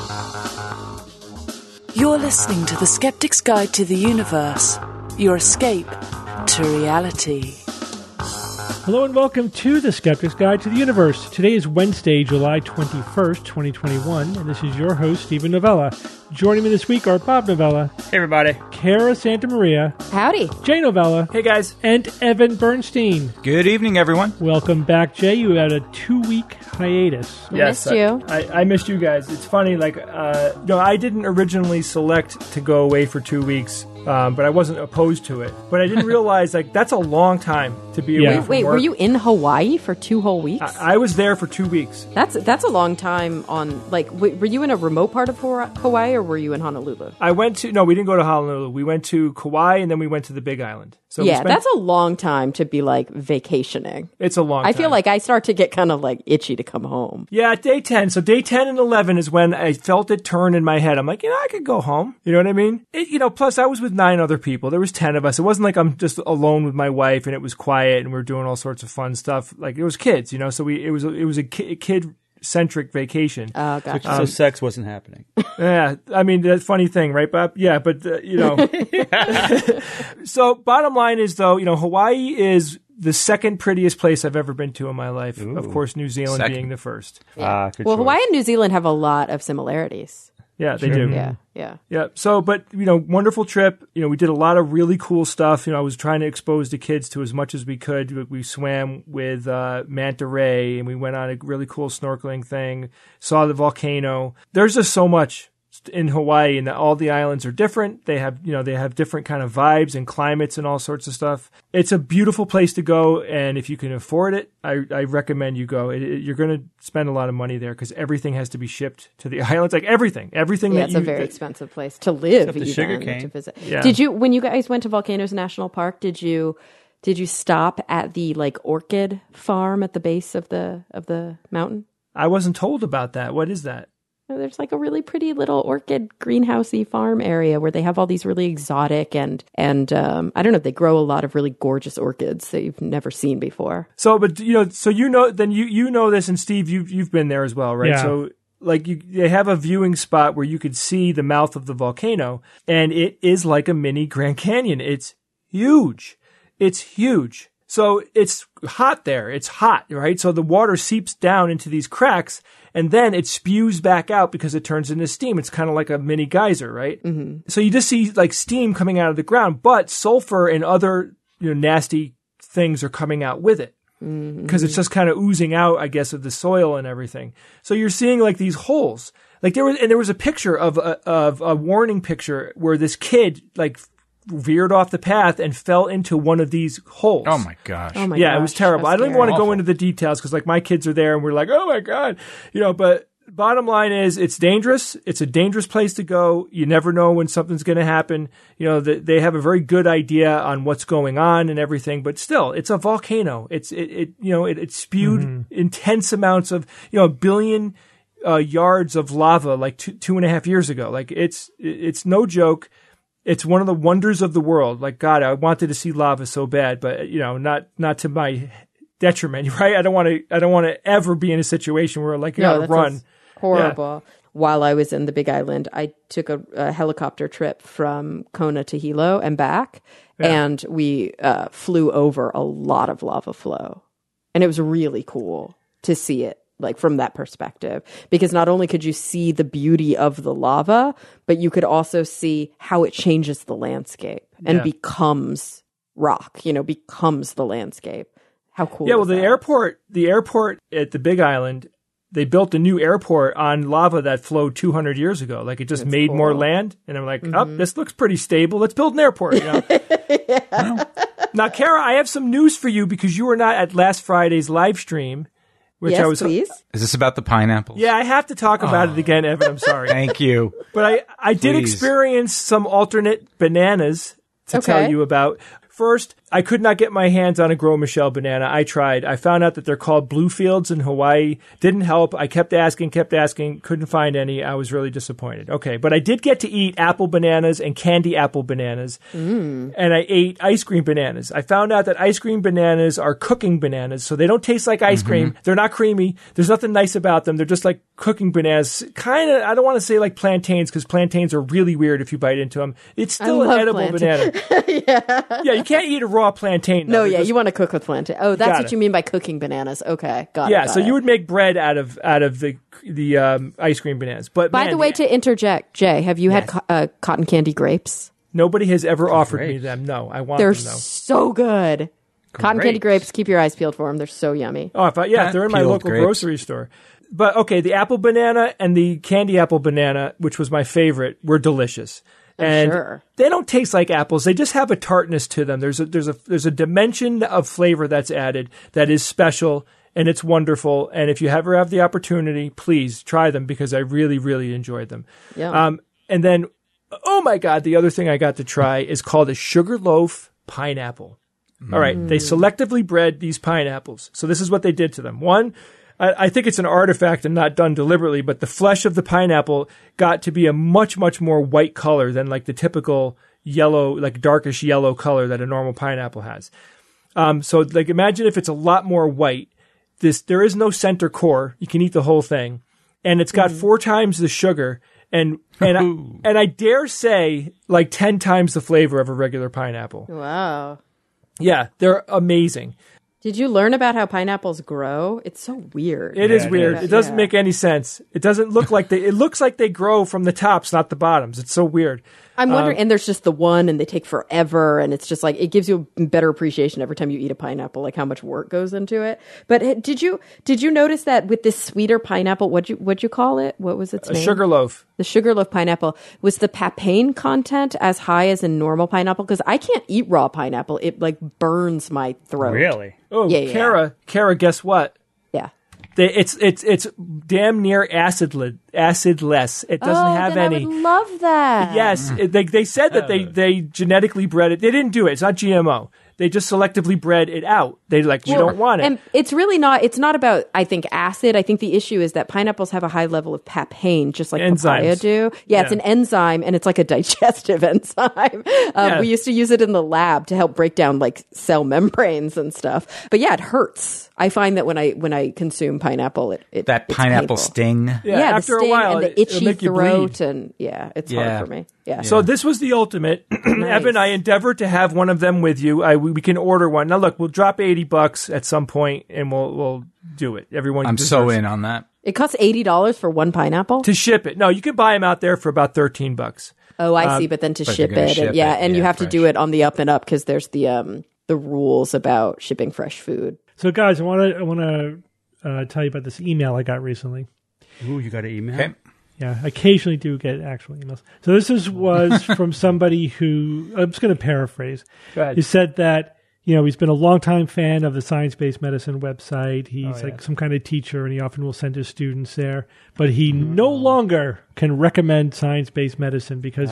You're listening to The Skeptic's Guide to the Universe, your escape to reality. Hello and welcome to The Skeptic's Guide to the Universe. Today is Wednesday, July 21st, 2021, and this is your host, Stephen Novella. Joining me this week are Bob Novella. Hey, everybody. Kara Santamaria. Howdy. Jay Novella. Hey, guys. And Evan Bernstein. Good evening, everyone. Welcome back, Jay. You had a 2-week hiatus. Yes, missed you. I missed you guys. It's funny, I didn't originally select to go away for 2 weeks, but I wasn't opposed to it. But I didn't realize, that's a long time to be away from Wait, work. were you in Hawaii for 2 whole weeks? I was there for 2 weeks. That's a long time on, were you in a remote part of Hawaii or were you in Honolulu? We didn't go to Honolulu. We went to Kauai and then we went to the Big Island. So yeah, that's a long time to be vacationing. It's a long time. I feel like I start to get kind of itchy to come home. Yeah, day 10. So day 10 and 11 is when I felt it turn in my head. I'm like, I could go home. You know what I mean? Plus I was with 9 other people. There was 10 of us. It wasn't like I'm just alone with my wife and it was quiet and we were doing all sorts of fun stuff. It was kids, so it was a kid-centric vacation. Oh, gotcha. So sex wasn't happening. Yeah, I mean, that's a funny thing, right, Bob? Yeah, but, So, bottom line is, though, Hawaii is the second prettiest place I've ever been to in my life. Ooh. Of course, New Zealand being the first. Yeah. Hawaii and New Zealand have a lot of similarities. Yeah, they do. Yeah. So, but, wonderful trip. We did a lot of really cool stuff. I was trying to expose the kids to as much as we could. We swam with manta ray and we went on a really cool snorkeling thing, saw the volcano. There's just so much in Hawaii, and all the islands are different. They have, they have different kind of vibes and climates and all sorts of stuff. It's a beautiful place to go, and if you can afford it, I recommend you go. You're going to spend a lot of money there because everything has to be shipped to the islands, everything. Yeah, it's a very expensive place to live. Except the sugarcane. To visit. Yeah. Did you, when you guys went to Volcanoes National Park, did you stop at the orchid farm at the base of the mountain? I wasn't told about that. What is that? There's a really pretty little orchid greenhousey farm area where they have all these really exotic and I don't know, they grow a lot of really gorgeous orchids that you've never seen before. So, but then you know this, and Steve, you've been there as well, right? Yeah. So, they have a viewing spot where you could see the mouth of the volcano, and it is like a mini Grand Canyon. It's huge. It's huge. So it's hot there. It's hot, right? So the water seeps down into these cracks and then it spews back out because it turns into steam. It's kind of like a mini geyser, right? Mm-hmm. So you just see steam coming out of the ground, but sulfur and other, nasty things are coming out with it because it's just kind of oozing out, I guess, of the soil and everything. So you're seeing these holes. There was a picture of a warning picture where this kid veered off the path and fell into one of these holes. Oh my gosh. Yeah, it was terrible. I don't even want to go into the details because my kids are there and we're like, oh my God. But bottom line is it's dangerous. It's a dangerous place to go. You never know when something's going to happen. They have a very good idea on what's going on and everything, but still, it's a volcano. It spewed intense amounts of, a billion yards of lava 2.5 years ago. It's no joke. It's one of the wonders of the world. God, I wanted to see lava so bad, but not to my detriment, right? I don't want to ever be in a situation where you gotta run. Horrible. Yeah. While I was in the Big Island, I took a helicopter trip from Kona to Hilo and back, and we flew over a lot of lava flow, and it was really cool to see it. From that perspective, because not only could you see the beauty of the lava, but you could also see how it changes the landscape and becomes rock, becomes the landscape. How cool. Yeah. Well, the airport at the Big Island, they built a new airport on lava that flowed 200 years ago. It just That's made cool. more land. And I'm like, this looks pretty stable. Let's build an airport. Yeah. Now, Kara, I have some news for you because you were not at last Friday's live stream. Yes, please. Is this about the pineapples? Yeah, I have to talk about it again, Evan. I'm sorry. Thank you. But I did experience some alternate bananas to tell you about. first, I could not get my hands on a Gros Michel banana. I tried. I found out that they're called Bluefields in Hawaii. Didn't help. I kept asking, couldn't find any. I was really disappointed. Okay, but I did get to eat apple bananas and candy apple bananas. And I ate ice cream bananas. I found out that ice cream bananas are cooking bananas, so they don't taste like ice cream. They're not creamy. There's nothing nice about them. They're just like cooking bananas. Kind of, I don't want to say like plantains, because plantains are really weird if you bite into them. It's still an edible banana. Yeah, you can't eat a raw plantain. No, you want to cook with plantain. Oh, that's what you mean by cooking bananas. Okay, got it. Yeah, so you would make bread out of the ice cream bananas. But by the way, to interject, Jay, have you had cotton candy grapes? Nobody has ever offered me them. No, I want them though. They're so good. Cotton candy grapes. Keep your eyes peeled for them. They're so yummy. Oh, if they're in my local grocery store. But okay, the apple banana and the candy apple banana, which was my favorite, were delicious. And they don't taste like apples. They just have a tartness to them. There's a dimension of flavor that's added that is special, and it's wonderful. And if you ever have the opportunity, please try them, because I really, really enjoyed them. Yeah. And then, oh my God, the other thing I got to try is called a Sugarloaf pineapple. All right, they selectively bred these pineapples. So this is what they did to them. One, I think it's an artifact and not done deliberately, but the flesh of the pineapple got to be a much, much more white color than like the typical yellow, like darkish yellow color that a normal pineapple has. So like imagine if it's a lot more white. There is no center core. You can eat the whole thing. And it's got 4 times the sugar and I dare say like 10 times the flavor of a regular pineapple. Wow. Yeah, they're amazing. Did you learn about how pineapples grow? It's so weird. It is weird. It doesn't make any sense. It doesn't look like it looks like they grow from the tops, not the bottoms. It's so weird. I'm wondering, and there's just the one, and they take forever, and it's just like, it gives you a better appreciation every time you eat a pineapple, like how much work goes into it. But did you notice that with this sweeter pineapple, what'd you call it? What was its name? Sugarloaf. The Sugarloaf pineapple. Was the papain content as high as in normal pineapple? Because I can't eat raw pineapple. It like burns my throat. Really? Oh, yeah. Kara, guess what? Yeah. It's damn near acidless. It doesn't have then any. I would love that. Yes, they said that they genetically bred it. They didn't do it. It's not GMO. They just selectively bred it out. They we don't want it. And it's really not. It's not about, I think, acid. I think the issue is that pineapples have a high level of papain, just like papaya do. Yeah, it's an enzyme, and it's like a digestive enzyme. We used to use it in the lab to help break down like cell membranes and stuff. But yeah, it hurts. I find that when I consume pineapple, that it's pineapple painful. sting. Yeah, after a while, and the itchy make you throat, bleed. and it's hard for me. Yeah. So this was the ultimate. Evan, I endeavored to have one of them with you. We can order one. Now look, we'll drop $80 at some point, and we'll do it. Everyone, I'm so in on that. It costs $80 for one pineapple to ship it. No, you can buy them out there for about $13. Oh, I see. But then to ship it, and you have to do it on the up and up, because there's the rules about shipping fresh food. So, guys, I want to tell you about this email I got recently. Ooh, you got an email? Okay. Yeah, I occasionally do get actual emails. So this was from somebody who, I'm just going to paraphrase. Go ahead. He said that, he's been a longtime fan of the Science-Based Medicine website. He's like some kind of teacher, and he often will send his students there. But he no longer can recommend science-based medicine because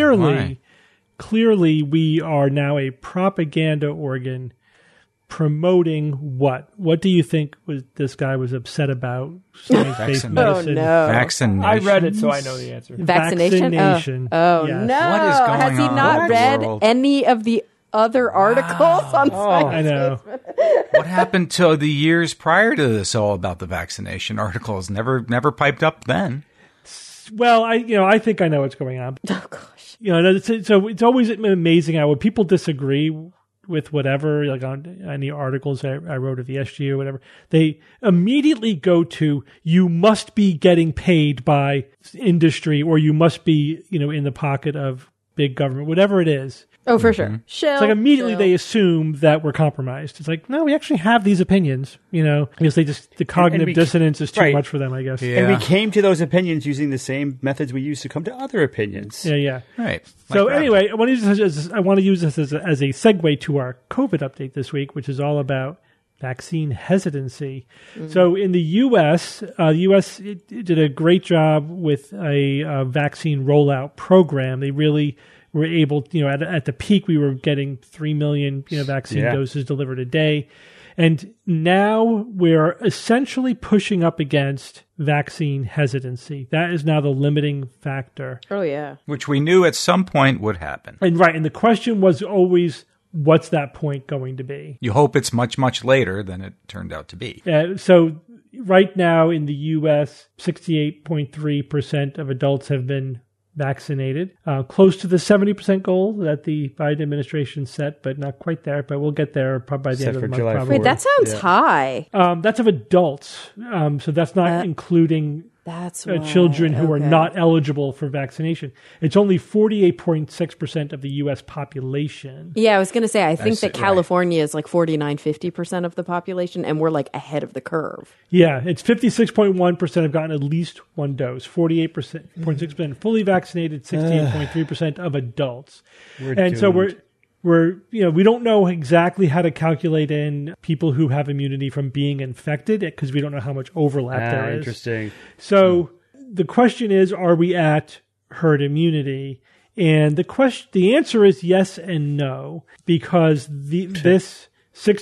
clearly we are now a propaganda organ promoting what? What do you think this guy was upset about? Science-based medicine. Oh, no. Vaccination. I read it, so I know the answer. Vaccination? Oh, yes. no. What is going on Has he not in the read world? any of the other articles on science? I know. What happened to the years prior to this all about the vaccination articles? Never piped up then. Well, I think I know what's going on. Oh, gosh. So it's always amazing how when people disagree with whatever, like on any articles I wrote at the SGU or whatever, they immediately go to, you must be getting paid by industry, or you must be, in the pocket of big government, whatever it is. Oh, for sure. It's like immediately they assume that we're compromised. It's like, no, we actually have these opinions, because the cognitive dissonance is too much for them, I guess. Yeah. And we came to those opinions using the same methods we used to come to other opinions. Yeah. Right. So anyway, I want to use this as a segue to our COVID update this week, which is all about vaccine hesitancy. So in the U.S., did a great job with a vaccine rollout program. They really were able, at the peak, we were getting 3 million, vaccine doses delivered a day. And now we're essentially pushing up against vaccine hesitancy. That is now the limiting factor. Oh, yeah. Which we knew at some point would happen. And the question was always, what's that point going to be? You hope it's much, much later than it turned out to be. So right now in the U.S., 68.3% of adults have been vaccinated, close to the 70% goal that the Biden administration set, but not quite there. But we'll get there probably by the end of the month. July probably. Wait, that sounds high. That's of adults. So that's not including children who are not eligible for vaccination. It's only 48.6% of the U.S. population. Yeah, I was going to say, I think that California is like 49-50% of the population, and we're like ahead of the curve. Yeah, it's 56.1% have gotten at least one dose, 48.6% fully vaccinated, 68.3% of adults. We don't know exactly how to calculate in people who have immunity from being infected because we don't know how much overlap there is. Interesting. So the question is, are we at herd immunity? And the answer is yes and no, because this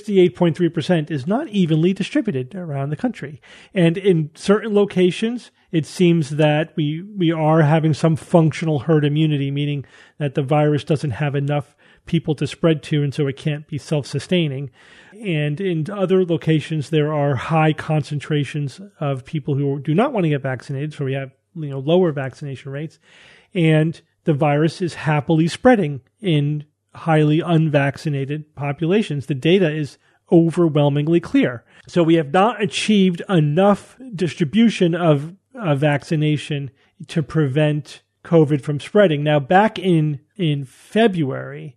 68.3% is not evenly distributed around the country. And in certain locations, it seems that we are having some functional herd immunity, meaning that the virus doesn't have enough people to spread to, and so it can't be self-sustaining. And in other locations, there are high concentrations of people who do not want to get vaccinated, so we have lower vaccination rates, and the virus is happily spreading in highly unvaccinated populations. The data is overwhelmingly clear. So we have not achieved enough distribution of vaccination to prevent COVID from spreading. Now, back in February,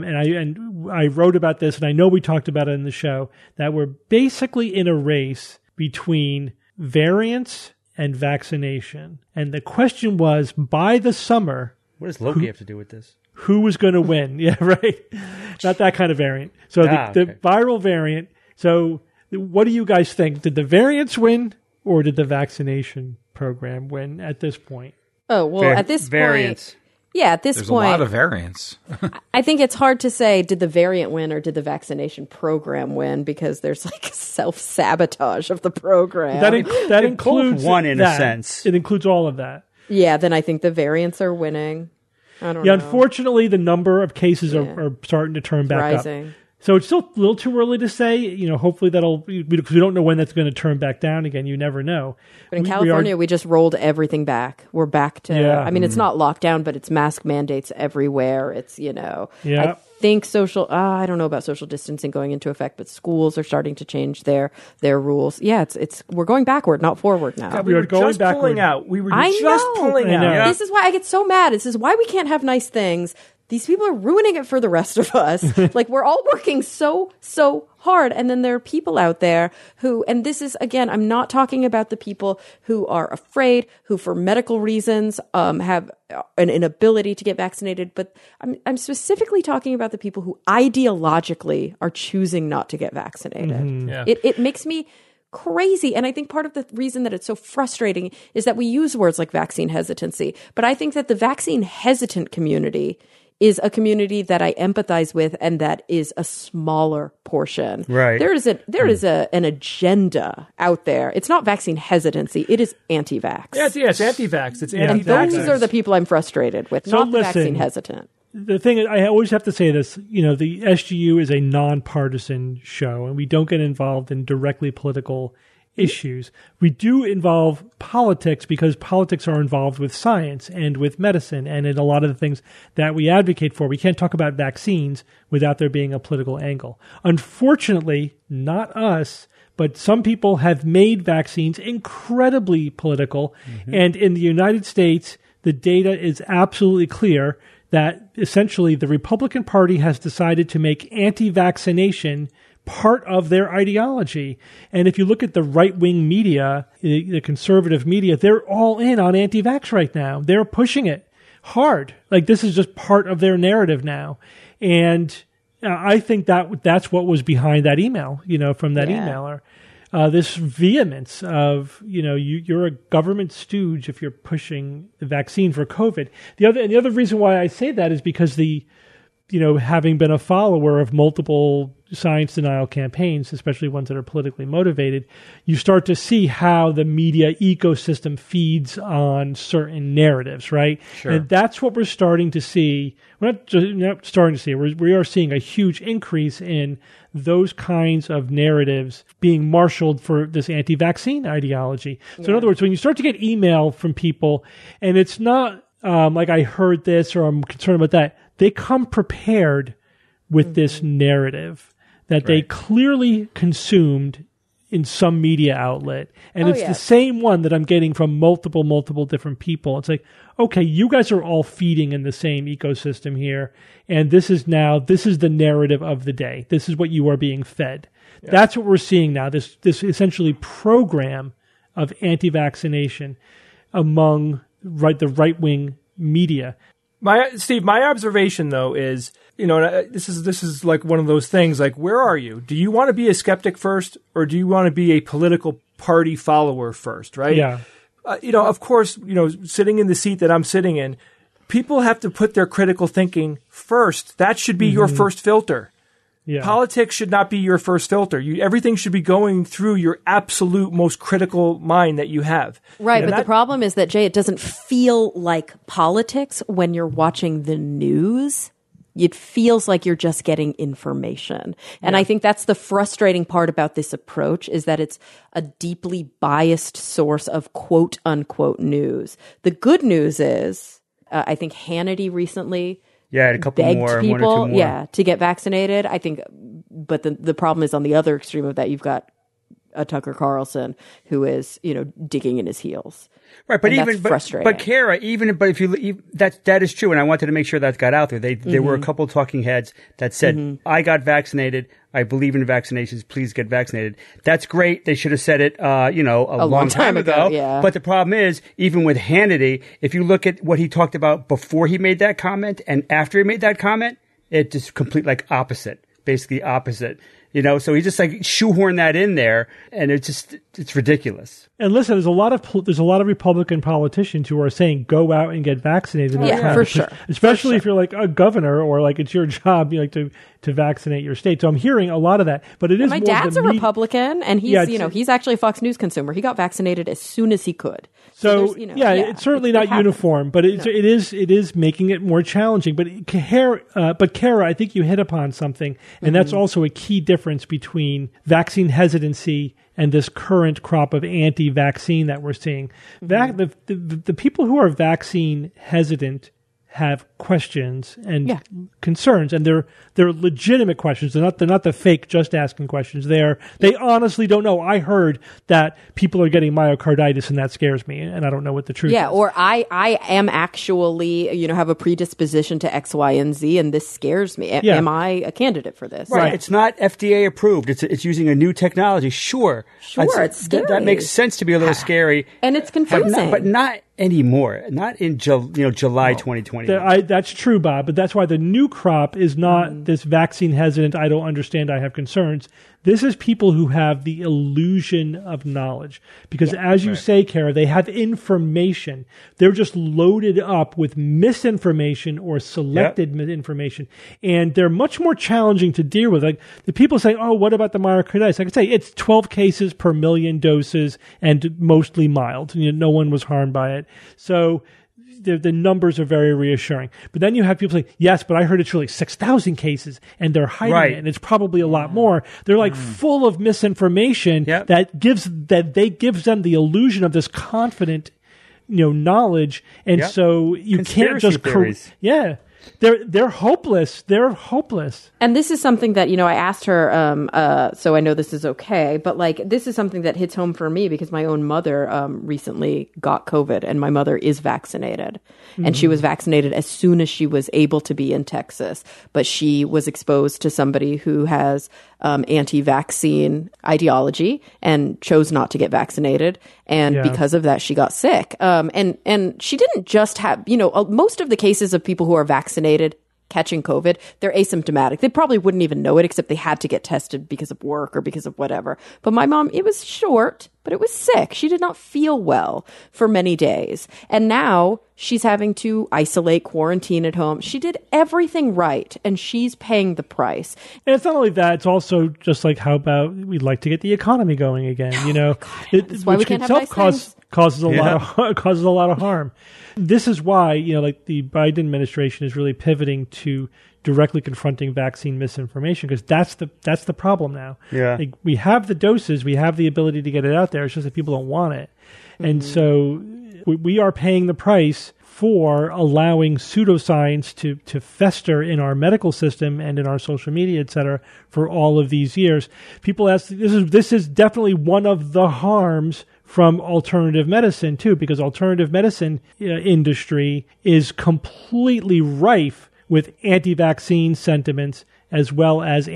and I wrote about this, and I know we talked about it in the show, that we're basically in a race between variants and vaccination. And the question was, by the summer, what does Loki have to do with this? Who was going to win? Yeah, right. Not that kind of variant. So the viral variant. So what do you guys think? Did the variants win, or did the vaccination program win at this point? Oh, well, at this variants. point... Yeah, at this There's point... a lot of variants. I think it's hard to say, did the variant win or did the vaccination program win? Because there's like self-sabotage of the program. That includes one in a sense. It includes all of that. Yeah, then I think the variants are winning. I don't know. Unfortunately, the number of cases are starting to turn back rising. Up. So it's still a little too early to say. Hopefully because we don't know when that's going to turn back down again. You never know. But in California, we just rolled everything back. We're back to, it's not lockdown, but it's mask mandates everywhere. It's, I think I don't know about social distancing going into effect, but schools are starting to change their rules. Yeah, we're going backward, not forward now. God, we were going just backward. pulling out. We were I just know. pulling out. Yeah. This is why I get so mad. This is why we can't have nice things. These people are ruining it for the rest of us. Like, we're all working so hard. And then there are people out there who, and this is, again, I'm not talking about the people who are afraid, who for medical reasons have an inability to get vaccinated, but I'm specifically talking about the people who ideologically are choosing not to get vaccinated. Mm-hmm. Yeah. It makes me crazy. And I think part of the reason that it's so frustrating is that we use words like vaccine hesitancy. But I think that the vaccine hesitant community is a community that I empathize with, and that is a smaller portion. Right. There is an agenda out there. It's not vaccine hesitancy. It is anti-vax. Yeah, it's anti-vax. It's And anti-vax. those are the people I'm frustrated with, So not the listen, vaccine hesitant. The thing is, I always have to say this, the SGU is a nonpartisan show, and we don't get involved in directly political issues. We do involve politics because politics are involved with science and with medicine and in a lot of the things that we advocate for. We can't talk about vaccines without there being a political angle. Unfortunately, not us, but some people have made vaccines incredibly political. Mm-hmm. And in the United States, the data is absolutely clear that essentially the Republican Party has decided to make anti-vaccination part of their ideology. And if you look at the right-wing media, the conservative media, they're all in on anti-vax right now. They're pushing it hard. Like, this is just part of their narrative now. And I think that's what was behind that email, from that emailer. this vehemence of, you're a government stooge if you're pushing the vaccine for COVID. The other reason why I say that is because having been a follower of multiple science denial campaigns, especially ones that are politically motivated, you start to see how the media ecosystem feeds on certain narratives, right? Sure. And that's what we're starting to see. We're not starting to see. We are seeing a huge increase in those kinds of narratives being marshaled for this anti-vaccine ideology. So in other words, when you start to get email from people, and it's not like I heard this or I'm concerned about that, they come prepared with this narrative that they clearly consumed in some media outlet. And it's the same one that I'm getting from multiple different people. It's like, okay, you guys are all feeding in the same ecosystem here. And this is the narrative of the day. This is what you are being fed. Yeah. That's what we're seeing now. This essentially program of anti-vaccination among the right-wing media. Steve, my observation though is, this is like one of those things. Like, where are you? Do you want to be a skeptic first, or do you want to be a political party follower first? Right? Yeah. Of course, sitting in the seat that I'm sitting in, people have to put their critical thinking first. That should be your first filter. Yeah. Politics should not be your first filter. Everything should be going through your absolute most critical mind that you have. Right, but the problem is that, Jay, it doesn't feel like politics when you're watching the news. It feels like you're just getting information. And I think that's the frustrating part about this approach, is that it's a deeply biased source of quote unquote news. The good news is, I think Hannity recently a couple begged more, people, 1 or 2 more. to get vaccinated. I think, but the problem is on the other extreme of that, you've got a Tucker Carlson who is, digging in his heels. Right, but that's frustrating. But Kara, if you that is true, and I wanted to make sure that got out there. There were a couple of talking heads that said, "I got vaccinated. I believe in vaccinations. Please get vaccinated." That's great. They should have said it, a long time ago. Yeah. But the problem is, even with Hannity, if you look at what he talked about before he made that comment and after he made that comment, it just basically opposite. So he just shoehorned that in there, and it's ridiculous. And listen, there's a lot of Republican politicians who are saying go out and get vaccinated. For sure. Especially if you're like a governor or like it's your job, to vaccinate your state. So I'm hearing a lot of that. But it is my dad's a Republican, and he's actually a Fox News consumer. He got vaccinated as soon as he could. So it's certainly not uniform, but it is making it more challenging. But Kara, I think you hit upon something, and that's also a key difference between vaccine hesitancy and this current crop of anti-vaccine that we're seeing. The people who are vaccine hesitant have questions and concerns, and they're legitimate questions. They're not the fake just asking questions. They honestly don't know. I heard that people are getting myocarditis, and that scares me, and I don't know what the truth is. Yeah, or I am actually, have a predisposition to X, Y, and Z, and this scares me. Am I a candidate for this? Right. It's not FDA approved. It's using a new technology. Sure, it's scary. That makes sense to be a little scary, and it's confusing, but not anymore. Not in July 2020. That's true, Bob, but that's why the new crop is not this vaccine hesitant, I don't understand, I have concerns. This is people who have the illusion of knowledge. Because as you say, Kara, they have information. They're just loaded up with misinformation or selected information. And they're much more challenging to deal with. Like the people say, oh, what about the myocarditis? I could say it's 12 cases per million doses and mostly mild. No one was harmed by it. So the numbers are very reassuring. But then you have people saying, yes, but I heard it's really 6,000 cases, and they're hiding it, and it's probably a lot more. They're like full of misinformation that gives them the illusion of this confident, knowledge. And so you can't just They're hopeless. They're hopeless. And this is something that, I asked her, so I know this is okay, but this is something that hits home for me because my own mother recently got COVID, and my mother is vaccinated. And she was vaccinated as soon as she was able to be in Texas. But she was exposed to somebody who has anti-vaccine ideology and chose not to get vaccinated. And because of that, she got sick. And she didn't just have, most of the cases of people who are vaccinated catching COVID, they're asymptomatic. They probably wouldn't even know it except they had to get tested because of work or because of whatever. But my mom, it was short, but it was sick. She did not feel well for many days. And now she's having to isolate, quarantine at home. She did everything right, and she's paying the price. And it's not only that, it's also just like, how about we'd like to get the economy going again, That's why we can't have nice things. Causes a lot of harm. This is why, like the Biden administration is really pivoting to directly confronting vaccine misinformation, because that's the problem now. Yeah. Like, we have the doses, we have the ability to get it out there. It's just that people don't want it. And so we are paying the price for allowing pseudoscience to fester in our medical system and in our social media, et cetera, for all of these years. People ask, this is definitely one of the harms from alternative medicine too, because alternative medicine industry is completely rife with anti-vaccine sentiments, as well as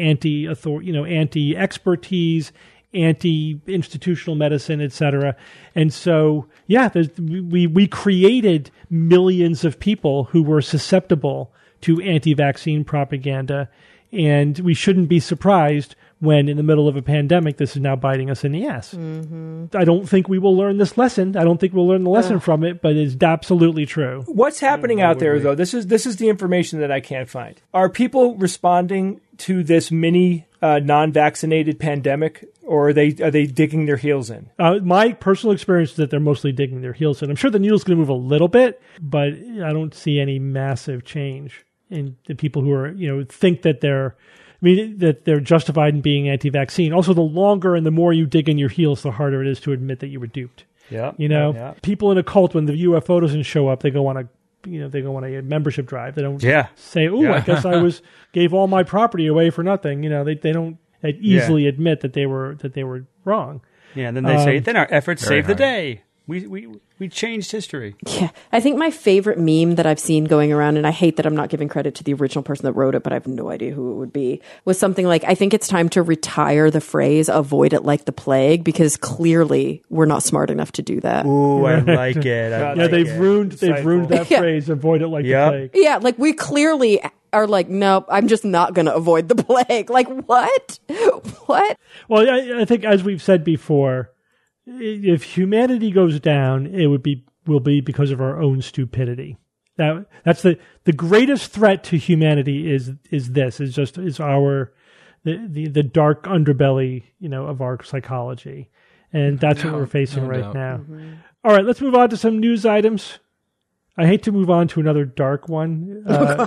anti-expertise, anti-institutional medicine, etc. And so, we created millions of people who were susceptible to anti-vaccine propaganda, and we shouldn't be surprised when in the middle of a pandemic, this is now biting us in the ass. Mm-hmm. I don't think we will learn this lesson. I don't think we'll learn the lesson from it, but it's absolutely true. What's happening out there, though? This is the information that I can't find. Are people responding to this mini non-vaccinated pandemic, or are they digging their heels in? My personal experience is that they're mostly digging their heels in. I'm sure the needle's going to move a little bit, but I don't see any massive change in the people who are, think that they're justified in being anti-vaccine. Also, the longer and the more you dig in your heels, the harder it is to admit that you were duped. Yeah. People in a cult, when the UFO doesn't show up, they go on a membership drive. They don't say, I guess I gave all my property away for nothing. They don't easily admit that they were wrong. Yeah, and then they say, then our efforts saved the day. We changed history. Yeah. I think my favorite meme that I've seen going around, and I hate that I'm not giving credit to the original person that wrote it, but I have no idea who it would be, was something like, I think it's time to retire the phrase, avoid it like the plague, because clearly we're not smart enough to do that. Ooh, I like it. They've ruined that phrase, avoid it like the plague. Yeah, like we clearly are like, nope, I'm just not going to avoid the plague. Like, what? What? Well, I think, as we've said before, if humanity goes down, it will be because of our own stupidity. That's the greatest threat to humanity is our the dark underbelly, of our psychology, and that's what we're facing right now. Mm-hmm. All right, let's move on to some news items. I hate to move on to another dark one,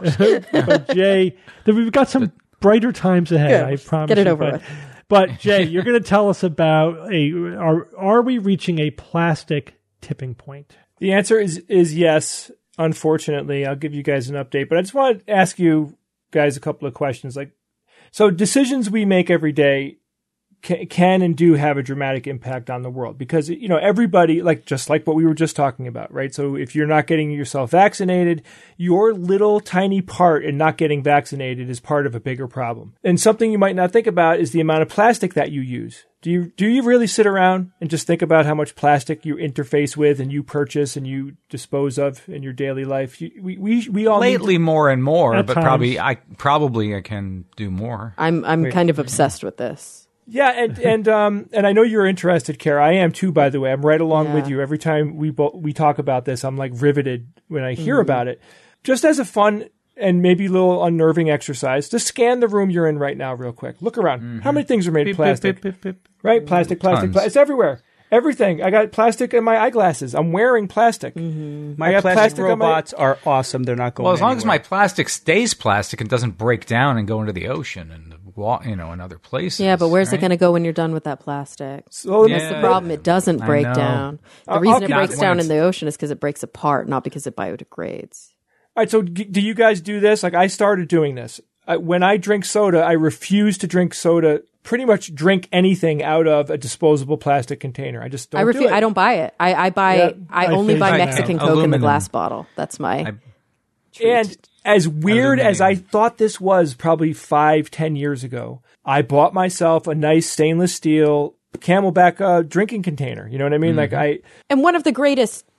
but Jay, we've got some brighter times ahead. Good. I promise. Get it over with. But Jay, you're going to tell us about are we reaching a plastic tipping point? The answer is yes. Unfortunately, I'll give you guys an update, but I just want to ask you guys a couple of questions. So decisions we make every day can and do have a dramatic impact on the world, because everybody, just like what we were just talking about, right? So if you're not getting yourself vaccinated, your little tiny part in not getting vaccinated is part of a bigger problem. And something you might not think about is the amount of plastic that you use. Do you really sit around and just think about how much plastic you interface with and you purchase and you dispose of in your daily life? We all lately more and more, but times. I can do more. I'm kind of obsessed with this. Yeah, and I know you're interested, Kara. I am too, by the way. I'm right along with you. Every time we talk about this, I'm riveted when I hear about it. Just as a fun and maybe a little unnerving exercise, just scan the room you're in right now real quick. Look around. Mm-hmm. How many things are made of plastic? Right? Plastic. It's everywhere. Everything. I got plastic in my eyeglasses. I'm wearing plastic. Mm-hmm. My plastic robots are awesome. They're not going as long anywhere. as my plastic stays plastic and doesn't break down and go into the ocean and in other places. Yeah, but where's it going to go when you're done with that plastic? So that's the problem. It doesn't break down. The reason it breaks down in the ocean is because it breaks apart, not because it biodegrades. All right, so do you guys do this? I started doing this. When I drink soda, I refuse to drink soda, pretty much drink anything out of a disposable plastic container. I just don't do it. I don't buy it. I only buy Mexican Coke in the glass bottle. That's my treat. And as weird as I thought this was probably 5-10 years ago, I bought myself a nice stainless steel Camelback drinking container. You know what I mean? And one of the greatest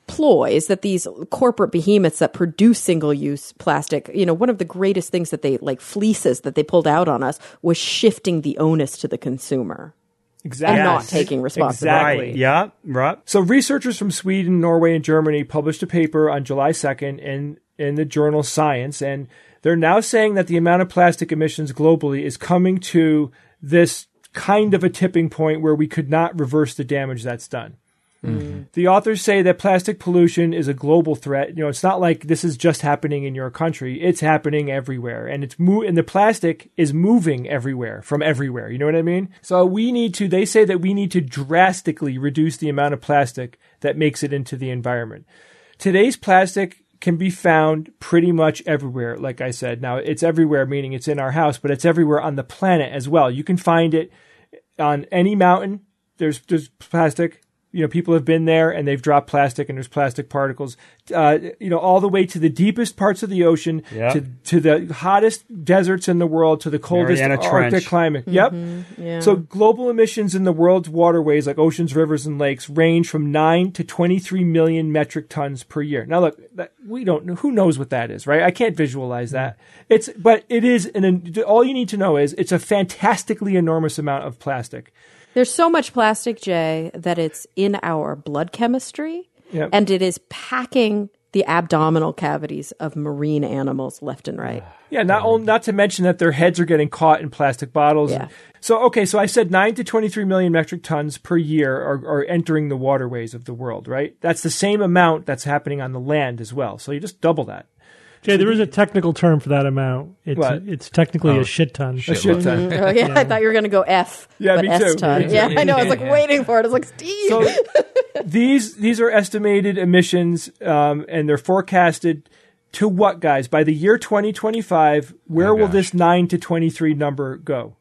ploys that these corporate behemoths that produce single-use plastic, one of the greatest things that they, like fleeces that they pulled out on us, was shifting the onus to the consumer. Exactly. And not taking responsibility. Exactly. Yeah, right. So researchers from Sweden, Norway, and Germany published a paper on July 2nd in the journal Science, and they're now saying that the amount of plastic emissions globally is coming to this kind of a tipping point where we could not reverse the damage that's done. Mm-hmm. The authors say that plastic pollution is a global threat. It's not like this is just happening in your country. It's happening everywhere. And and the plastic is moving everywhere from everywhere. You know what I mean? So they say that we need to drastically reduce the amount of plastic that makes it into the environment. Today's plastic can be found pretty much everywhere, like I said. Now, it's everywhere, meaning it's in our house, but it's everywhere on the planet as well. You can find it on any mountain. There's plastic. People have been there and they've dropped plastic and there's plastic particles, all the way to the deepest parts of the ocean, to the hottest deserts in the world, to the coldest Arctic climate. Mm-hmm. Yeah. So global emissions in the world's waterways, like oceans, rivers, and lakes, range from 9 to 23 million metric tons per year. Now, look, we don't know. Who knows what that is, right? I can't visualize that. But it is, all you need to know is it's a fantastically enormous amount of plastic. There's so much plastic, Jay, that it's in our blood chemistry, and it is packing the abdominal cavities of marine animals left and right. Yeah, not to mention that their heads are getting caught in plastic bottles. Yeah. So I said 9 to 23 million metric tons per year are entering the waterways of the world, right? That's the same amount that's happening on the land as well. So you just double that. Jay, there is a technical term for that amount. It's technically a shit ton. A shit ton. Oh, yeah, I thought you were going to go F. Yeah, but me S too. ton. Me too. Yeah, I know. I was like waiting for it. I was like, Steve. So these are estimated emissions, and they're forecasted to what, guys? By the year 2025, where will this 9 to 23 number go?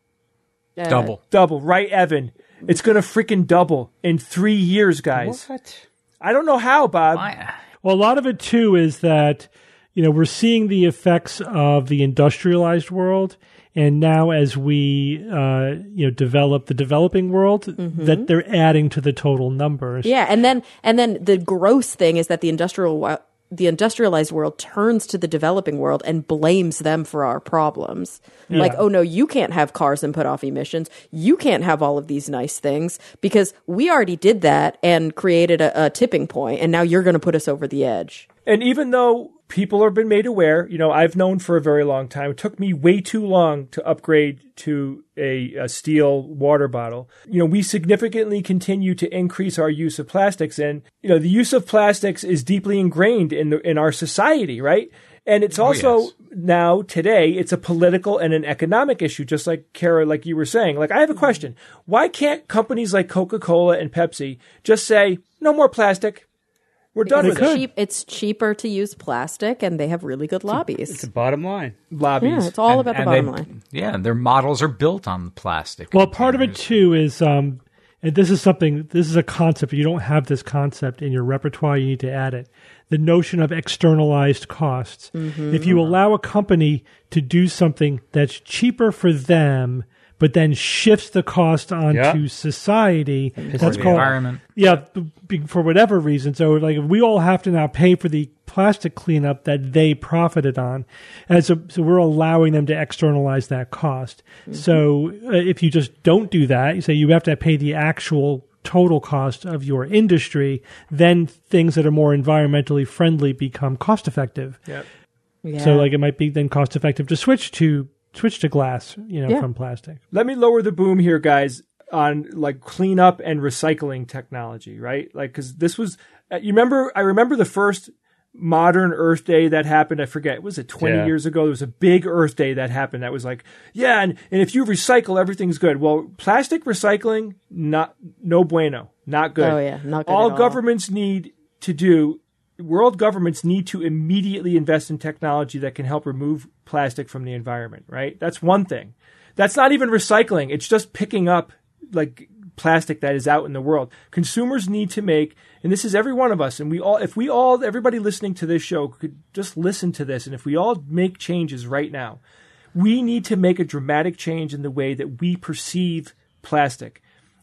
Double, right, Evan? It's going to freaking double in 3 years, guys. What? I don't know how, Bob. Well, a lot of it, too, is that we're seeing the effects of the industrialized world, and now as we develop the developing world, that they're adding to the total numbers. Yeah, and then the gross thing is that the industrialized world turns to the developing world and blames them for our problems. Yeah. Like, oh no, you can't have cars and put off emissions. You can't have all of these nice things because we already did that and created a tipping point, and now you're going to put us over the edge. And even though people have been made aware, I've known for a very long time. It took me way too long to upgrade to a steel water bottle. We significantly continue to increase our use of plastics, and the use of plastics is deeply ingrained in our society, right? And it's also now today it's a political and an economic issue, just like Kara, like you were saying. Like, I have a question: why can't companies like Coca-Cola and Pepsi just say no more plastic? We're done with it. It's cheaper to use plastic, and they have really good lobbies. It's the bottom line. Lobbies. Yeah, it's all about the bottom line. Yeah, their models are built on plastic. Well, part of it, too, is, and this is a concept. You don't have this concept in your repertoire. You need to add it. The notion of externalized costs. Mm-hmm. If you allow a company to do something that's cheaper for them, but then shifts the cost onto society. That's called environment. Yeah, for whatever reason. So, like, if we all have to now pay for the plastic cleanup that they profited on, and so we're allowing them to externalize that cost. Mm-hmm. So, if you just don't do that, you say you have to pay the actual total cost of your industry, then things that are more environmentally friendly become cost effective. Yep. Yeah. So, like, it might be then cost effective to switch to glass, from plastic. Let me lower the boom here, guys, on like cleanup and recycling technology, right? Like, because this was, I remember the first modern Earth Day that happened. I forget, was it 20 years ago? There was a big Earth Day that happened that was like, and if you recycle, everything's good. Well, plastic recycling, no bueno, not good. Oh yeah, not good all at all. governments need to do. World governments need to immediately invest in technology that can help remove plastic from the environment, right? That's one thing. That's not even recycling. It's just picking up like plastic that is out in the world. Consumers need to make, and this is every one of us, and everybody listening to this show could just listen to this, and if we all make changes right now, we need to make a dramatic change in the way that we perceive plastic.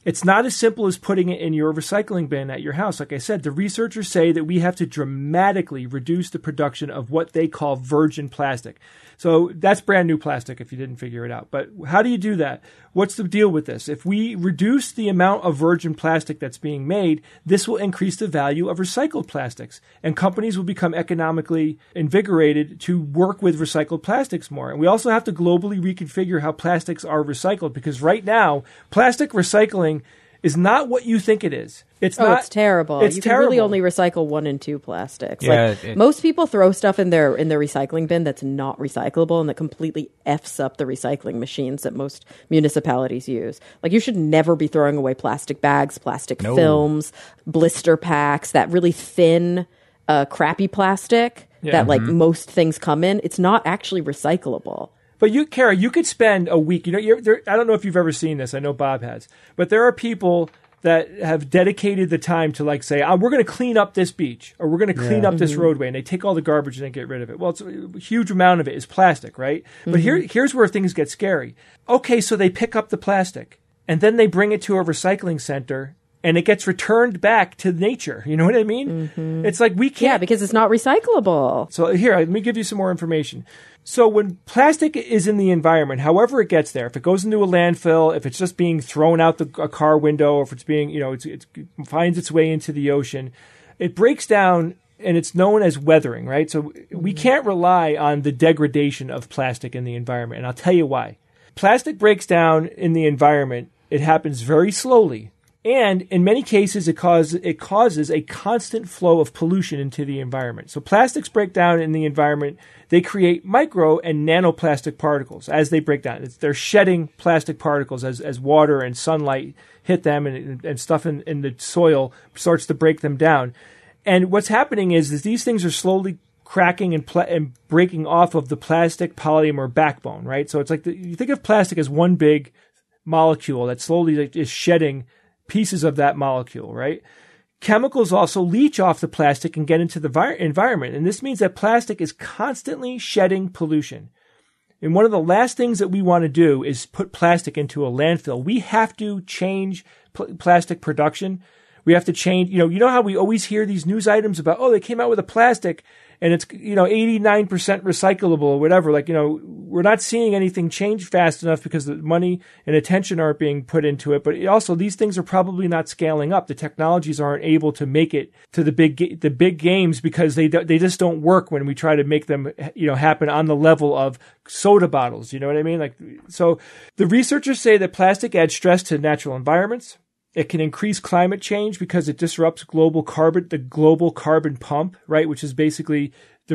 It's not as simple as putting it in your recycling bin at your house. Like I said, the researchers say that we have to dramatically reduce the production of what they call virgin plastic. So that's brand new plastic if you didn't figure it out. But how do you do that? What's the deal with this? If we reduce the amount of virgin plastic that's being made, this will increase the value of recycled plastics. And companies will become economically invigorated to work with recycled plastics more. And we also have to globally reconfigure how plastics are recycled, because right now, plastic recycling is not what you think it is. It's not. It's terrible. It's you terrible. can really only recycle 1 and 2 plastics. Yeah, Most people throw stuff in their recycling bin that's not recyclable, and that completely F's up the recycling machines that most municipalities use. Like, you should never be throwing away plastic bags, plastic films, blister packs, that really thin, crappy plastic that like most things come in. It's not actually recyclable. But you, Kara, you could spend a week. You know, I don't know if you've ever seen this. I know Bob has, but there are people that have dedicated the time to like say, we're going to clean up this beach, or we're going to clean up this roadway, and they take all the garbage and they get rid of it. Well, it's a huge amount of it is plastic, right? But here's where things get scary. Okay, so they pick up the plastic and then they bring it to a recycling center, and it gets returned back to nature. You know what I mean? It's like we can't. Yeah, because it's not recyclable. So here, let me give you some more information. So when plastic is in the environment, however it gets there, if it goes into a landfill, if it's just being thrown out a car window, or if it's being, it finds its way into the ocean, it breaks down, and it's known as weathering, right? So we can't rely on the degradation of plastic in the environment, and I'll tell you why. Plastic breaks down in the environment. It happens very slowly. And in many cases, it causes a constant flow of pollution into the environment. So plastics break down in the environment. They create micro and nanoplastic particles as they break down. They're shedding plastic particles as water and sunlight hit them, and stuff in the soil starts to break them down. And what's happening is these things are slowly cracking and breaking off of the plastic polymer backbone, right? So it's like you think of plastic as one big molecule that slowly is shedding pieces of that molecule, right? Chemicals also leach off the plastic and get into the environment. And this means that plastic is constantly shedding pollution. And one of the last things that we want to do is put plastic into a landfill. We have to change plastic production. We have to change, you know how we always hear these news items about, they came out with a plastic and it's, 89% recyclable or whatever. Like, we're not seeing anything change fast enough because the money and attention aren't being put into it. But also, these things are probably not scaling up. The technologies aren't able to make it to the big games because they just don't work when we try to make them, happen on the level of soda bottles. You know what I mean? Like, so the researchers say that plastic adds stress to natural environments. It can increase climate change because it disrupts the global carbon pump, right? Which is basically the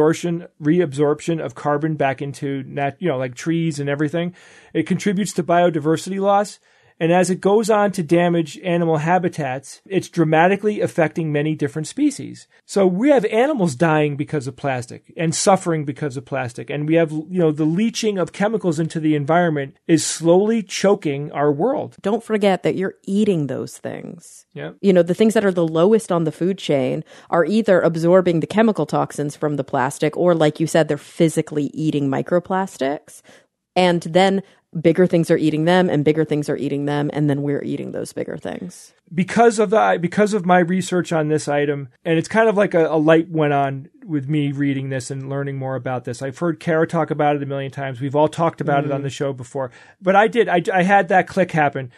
reabsorption of carbon back into like trees and everything. It contributes to biodiversity loss. And as it goes on to damage animal habitats, it's dramatically affecting many different species. So we have animals dying because of plastic and suffering because of plastic. And we have, the leaching of chemicals into the environment is slowly choking our world. Don't forget that you're eating those things. Yeah. The things that are the lowest on the food chain are either absorbing the chemical toxins from the plastic, or like you said, they're physically eating microplastics. And then bigger things are eating them, and bigger things are eating them, and then we're eating those bigger things. Because of my research on this item, and it's kind of like a light went on with me reading this and learning more about this. I've heard Kara talk about it a million times. We've all talked about it on the show before. But I had that click happen.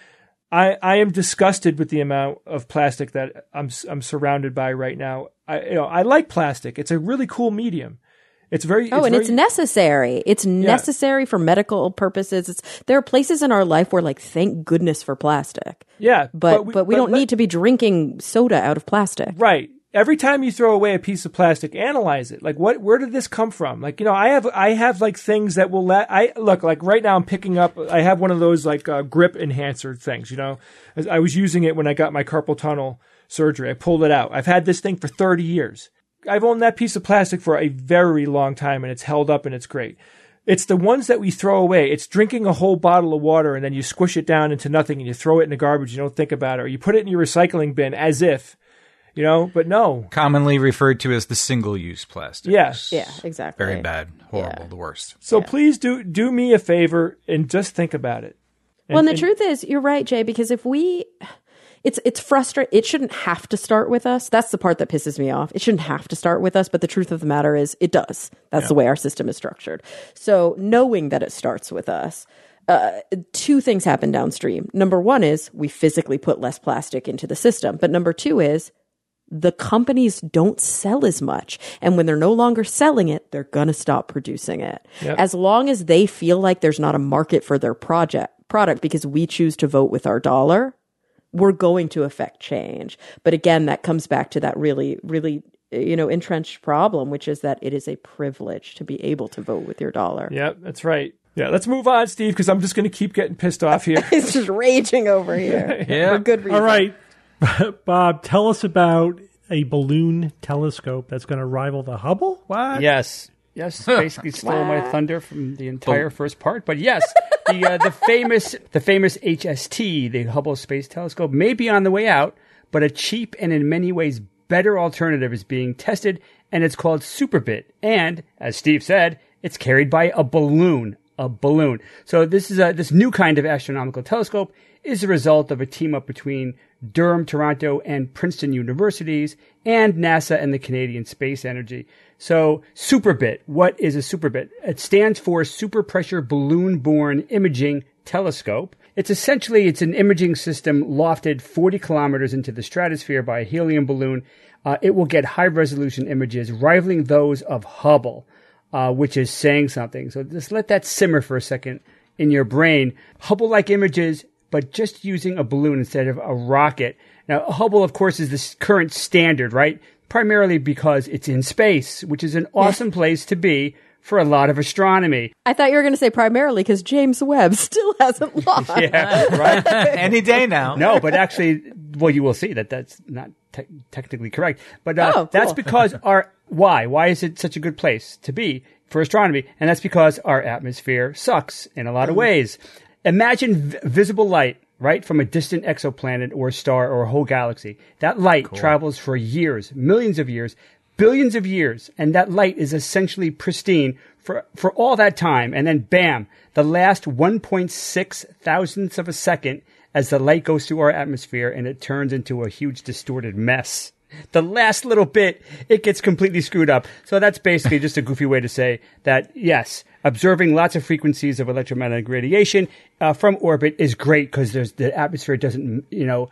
I am disgusted with the amount of plastic that I'm surrounded by right now. I like plastic. It's a really cool medium. It's necessary. It's necessary for medical purposes. There are places in our life where, like, thank goodness for plastic. Yeah, but we don't need to be drinking soda out of plastic. Right. Every time you throw away a piece of plastic, analyze it. Like, where did this come from? Like, I have like things that will look like right now I'm picking up, I have one of those like grip enhancer things, I was using it when I got my carpal tunnel surgery. I pulled it out. I've had this thing for 30 years. I've owned that piece of plastic for a very long time, and it's held up and it's great. It's the ones that we throw away. It's drinking a whole bottle of water and then you squish it down into nothing and you throw it in the garbage. You don't think about it, or you put it in your recycling bin as if, but no. Commonly referred to as the single-use plastic. Yes. Yeah, exactly. Very bad. Horrible. Yeah. The worst. So please do me a favor and just think about it. Well, and the truth is, you're right, Jay, because if it's frustrating. It shouldn't have to start with us. That's the part that pisses me off. It shouldn't have to start with us, but the truth of the matter is it does. That's the way our system is structured. So knowing that it starts with us, two things happen downstream. Number one is we physically put less plastic into the system. But number two is the companies don't sell as much. And when they're no longer selling it, they're going to stop producing it. Yep. As long as they feel like there's not a market for their product because we choose to vote with our dollar, we're going to affect change. But again, that comes back to that really, really, entrenched problem, which is that it is a privilege to be able to vote with your dollar. Yeah, that's right. Yeah, let's move on, Steve, because I'm just going to keep getting pissed off here. He's just raging over here. Yeah. For good reason. All right, Bob, tell us about a balloon telescope that's going to rival the Hubble? What? Yes, basically stole my thunder from the entire first part. But yes, the famous HST, the Hubble Space Telescope, may be on the way out, but a cheap and in many ways better alternative is being tested, and it's called SuperBit. And, as Steve said, it's carried by a balloon. So this new kind of astronomical telescope is the result of a team up between Durham, Toronto, and Princeton universities, and NASA and the Canadian Space Agency. So SuperBit, what is a SuperBit? It stands for Super Pressure Balloon-Borne Imaging Telescope. It's an imaging system lofted 40 kilometers into the stratosphere by a helium balloon. It will get high-resolution images rivaling those of Hubble, which is saying something. So just let that simmer for a second in your brain. Hubble-like images, but just using a balloon instead of a rocket. Now, Hubble, of course, is the current standard, right? Primarily because it's in space, which is an awesome place to be for a lot of astronomy. I thought you were going to say primarily because James Webb still hasn't launched. Yeah, right. Any day now. No, but actually, well, you will see that that's not technically correct. But cool. That's because why is it such a good place to be for astronomy? And that's because our atmosphere sucks in a lot of ways. Imagine visible light, right, from a distant exoplanet or star or a whole galaxy. That light travels for years, millions of years, billions of years, and that light is essentially pristine for all that time. And then, bam, the last 1.6 thousandths of a second as the light goes through our atmosphere and it turns into a huge distorted mess. The last little bit, it gets completely screwed up. So that's basically just a goofy way to say that, yes, observing lots of frequencies of electromagnetic radiation from orbit is great because the atmosphere doesn't,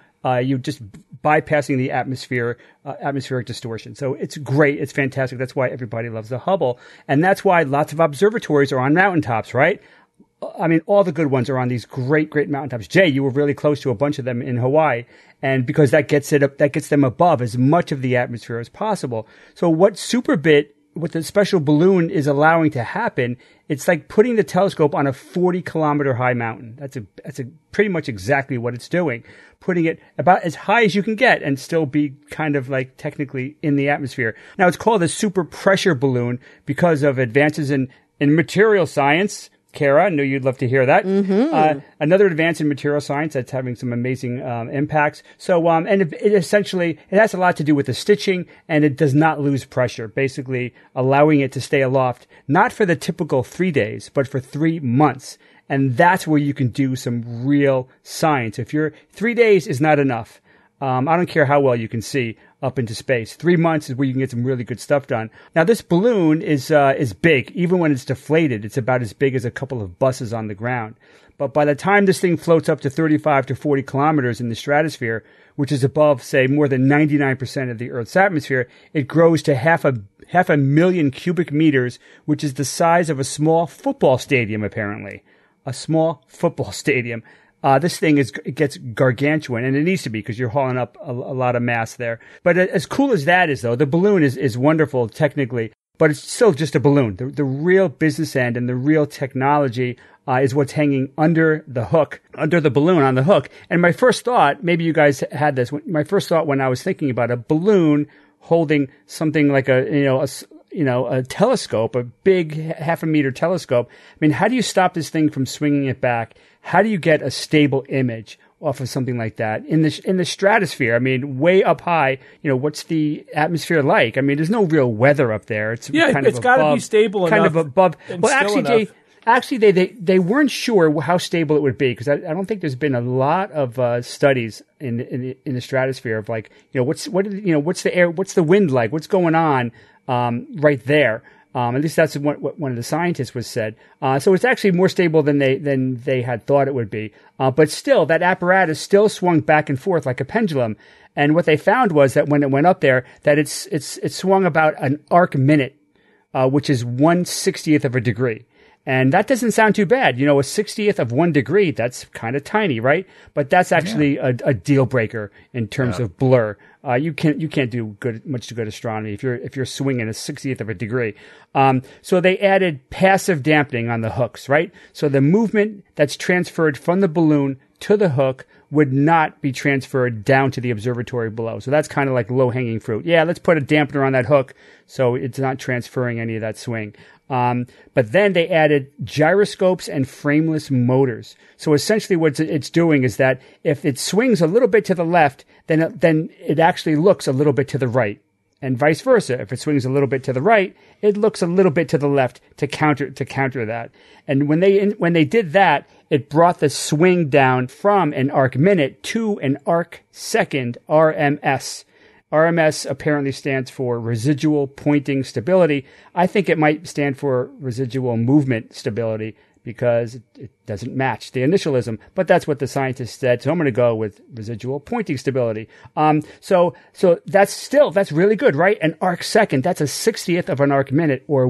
you just bypassing the atmospheric distortion. So it's great. It's fantastic. That's why everybody loves the Hubble. And that's why lots of observatories are on mountaintops, right? I mean, all the good ones are on these great, great mountaintops. Jay, you were really close to a bunch of them in Hawaii. And because that gets them above as much of the atmosphere as possible. So what SuperBit, what the special balloon is allowing to happen, it's like putting the telescope on a 40-kilometer high mountain. That's pretty much exactly what it's doing. Putting it about as high as you can get and still be kind of like technically in the atmosphere. Now, it's called a super pressure balloon because of advances in material science. Kara, I knew you'd love to hear that. Mm-hmm. Another advance in material science that's having some amazing impacts. So, and it essentially, it has a lot to do with the stitching, and it does not lose pressure, basically allowing it to stay aloft, not for the typical 3 days, but for 3 months. And that's where you can do some real science. If 3 days is not enough. I don't care how well you can see up into space. 3 months is where you can get some really good stuff done. Now, this balloon is big. Even when it's deflated, it's about as big as a couple of buses on the ground. But by the time this thing floats up to 35 to 40 kilometers in the stratosphere, which is above, say, more than 99% of the Earth's atmosphere, it grows to half a million cubic meters, which is the size of a small football stadium, apparently. A small football stadium. This thing gets gargantuan, and it needs to be because you're hauling up a lot of mass there. But as cool as that is, though, the balloon is wonderful technically, but it's still just a balloon. The real business end and the real technology is what's hanging under the hook, under the balloon on the hook. And my first thought, maybe you guys had this, my first thought when I was thinking about a balloon holding something like a telescope, a big 0.5 meter telescope. I mean, how do you stop this thing from swinging it back? How do you get a stable image off of something like that in the stratosphere? I mean, way up high, what's the atmosphere like? I mean, there's no real weather up there. It's got to be stable kind enough. Of above. Well, actually, Jay, actually, they weren't sure how stable it would be because I don't think there's been a lot of studies in the stratosphere of like, what's the air, what's the wind like, what's going on right there. At least that's what one of the scientists was said. So it's actually more stable than they had thought it would be. But still, that apparatus still swung back and forth like a pendulum. And what they found was that when it went up there, that it swung about an arc minute, which is 1/60th of a degree. And that doesn't sound too bad. A 60th of 1 degree, that's kind of tiny, right? But that's actually a deal breaker in terms of blur. You can't do much good astronomy if you're swinging a 60th of a degree. So they added passive dampening on the hooks, right? So the movement that's transferred from the balloon to the hook would not be transferred down to the observatory below. So that's kind of like low-hanging fruit. Yeah, let's put a dampener on that hook so it's not transferring any of that swing. But then they added gyroscopes and frameless motors. So essentially what it's doing is that if it swings a little bit to the left, then it actually looks a little bit to the right. And vice versa. If it swings a little bit to the right, it looks a little bit to the left to counter that. And when they did that, it brought the swing down from an arc minute to an arc second, RMS. RMS apparently stands for residual pointing stability. I think it might stand for residual movement stability because it doesn't match the initialism, but that's what the scientists said. So I'm going to go with residual pointing stability. So that's really good, right? An arc second, that's a 60th of an arc minute or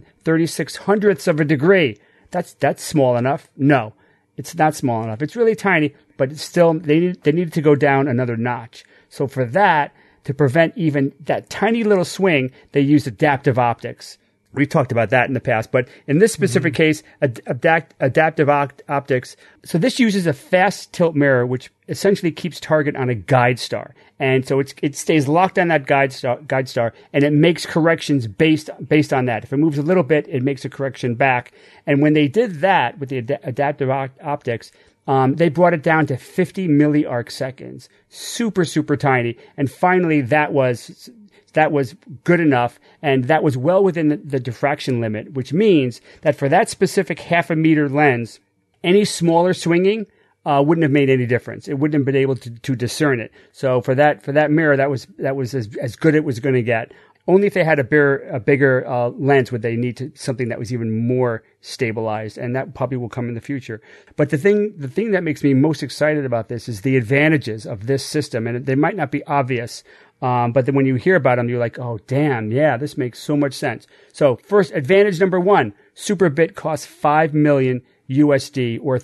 1/3600th of a degree. That's small enough. No, it's not small enough. It's really tiny, but it's still, they needed to go down another notch. So for that, to prevent even that tiny little swing, they used adaptive optics. We've talked about that in the past, but in this specific case, adaptive optics. So this uses a fast tilt mirror, which essentially keeps target on a guide star. And so it stays locked on that guide star, and it makes corrections based on that. If it moves a little bit, it makes a correction back. And when they did that with the adaptive optics, they brought it down to 50 milliarc seconds. Super, super tiny. And finally, that was good enough, and that was well within the diffraction limit, which means that for that specific 0.5 meter lens, any smaller swinging wouldn't have made any difference. It wouldn't have been able to discern it. So for that mirror, that was as good as it was going to get. Only if they had a bigger lens would they need something that was even more stabilized, and that probably will come in the future. But the thing that makes me most excited about this is the advantages of this system, and they might not be obvious. But then when you hear about them, you're like, oh, damn, yeah, this makes so much sense. So first, advantage number 1, Superbit costs $5 million USD or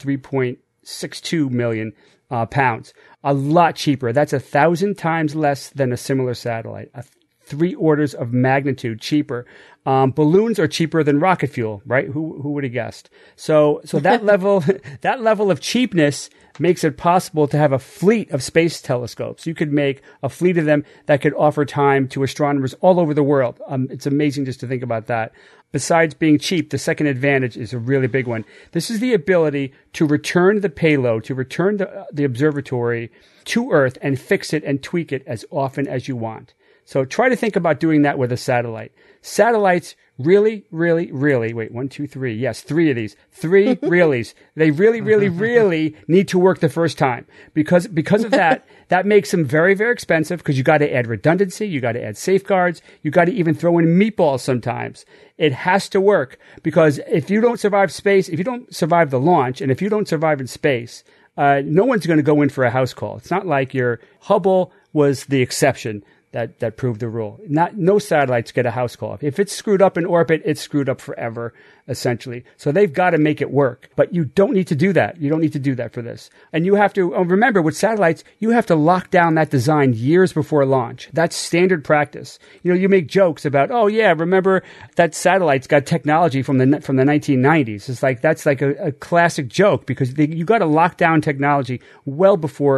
3.62 million pounds. A lot cheaper. That's 1,000 times less than a similar satellite. 3 orders of magnitude cheaper. Balloons are cheaper than rocket fuel, right? Who would have guessed? So that level of cheapness makes it possible to have a fleet of space telescopes. You could make a fleet of them that could offer time to astronomers all over the world. It's amazing just to think about that. Besides being cheap, the second advantage is a really big one. This is the ability to return the payload, to return the observatory to Earth and fix it and tweak it as often as you want. So try to think about doing that with a satellite. Satellites really, wait, 1, 2, 3. Yes, 3 of these. 3 reallys. They really need to work the first time. Because of that, that makes them very, very expensive because you got to add redundancy, you got to add safeguards, you got to even throw in meatballs sometimes. It has to work because if you don't survive space, if you don't survive the launch, and if you don't survive in space, no one's going to go in for a house call. It's not like your Hubble was the exception that proved the rule. No satellites get a house call. If it's screwed up in orbit, it's screwed up forever, essentially. So they've got to make it work. But you don't need to do that. You don't need to do that for this. And you have to remember with satellites, you have to lock down that design years before launch. That's standard practice. You make jokes about, oh yeah, remember that satellite's got technology from the 1990s. It's like that's like a classic joke because you got to lock down technology well before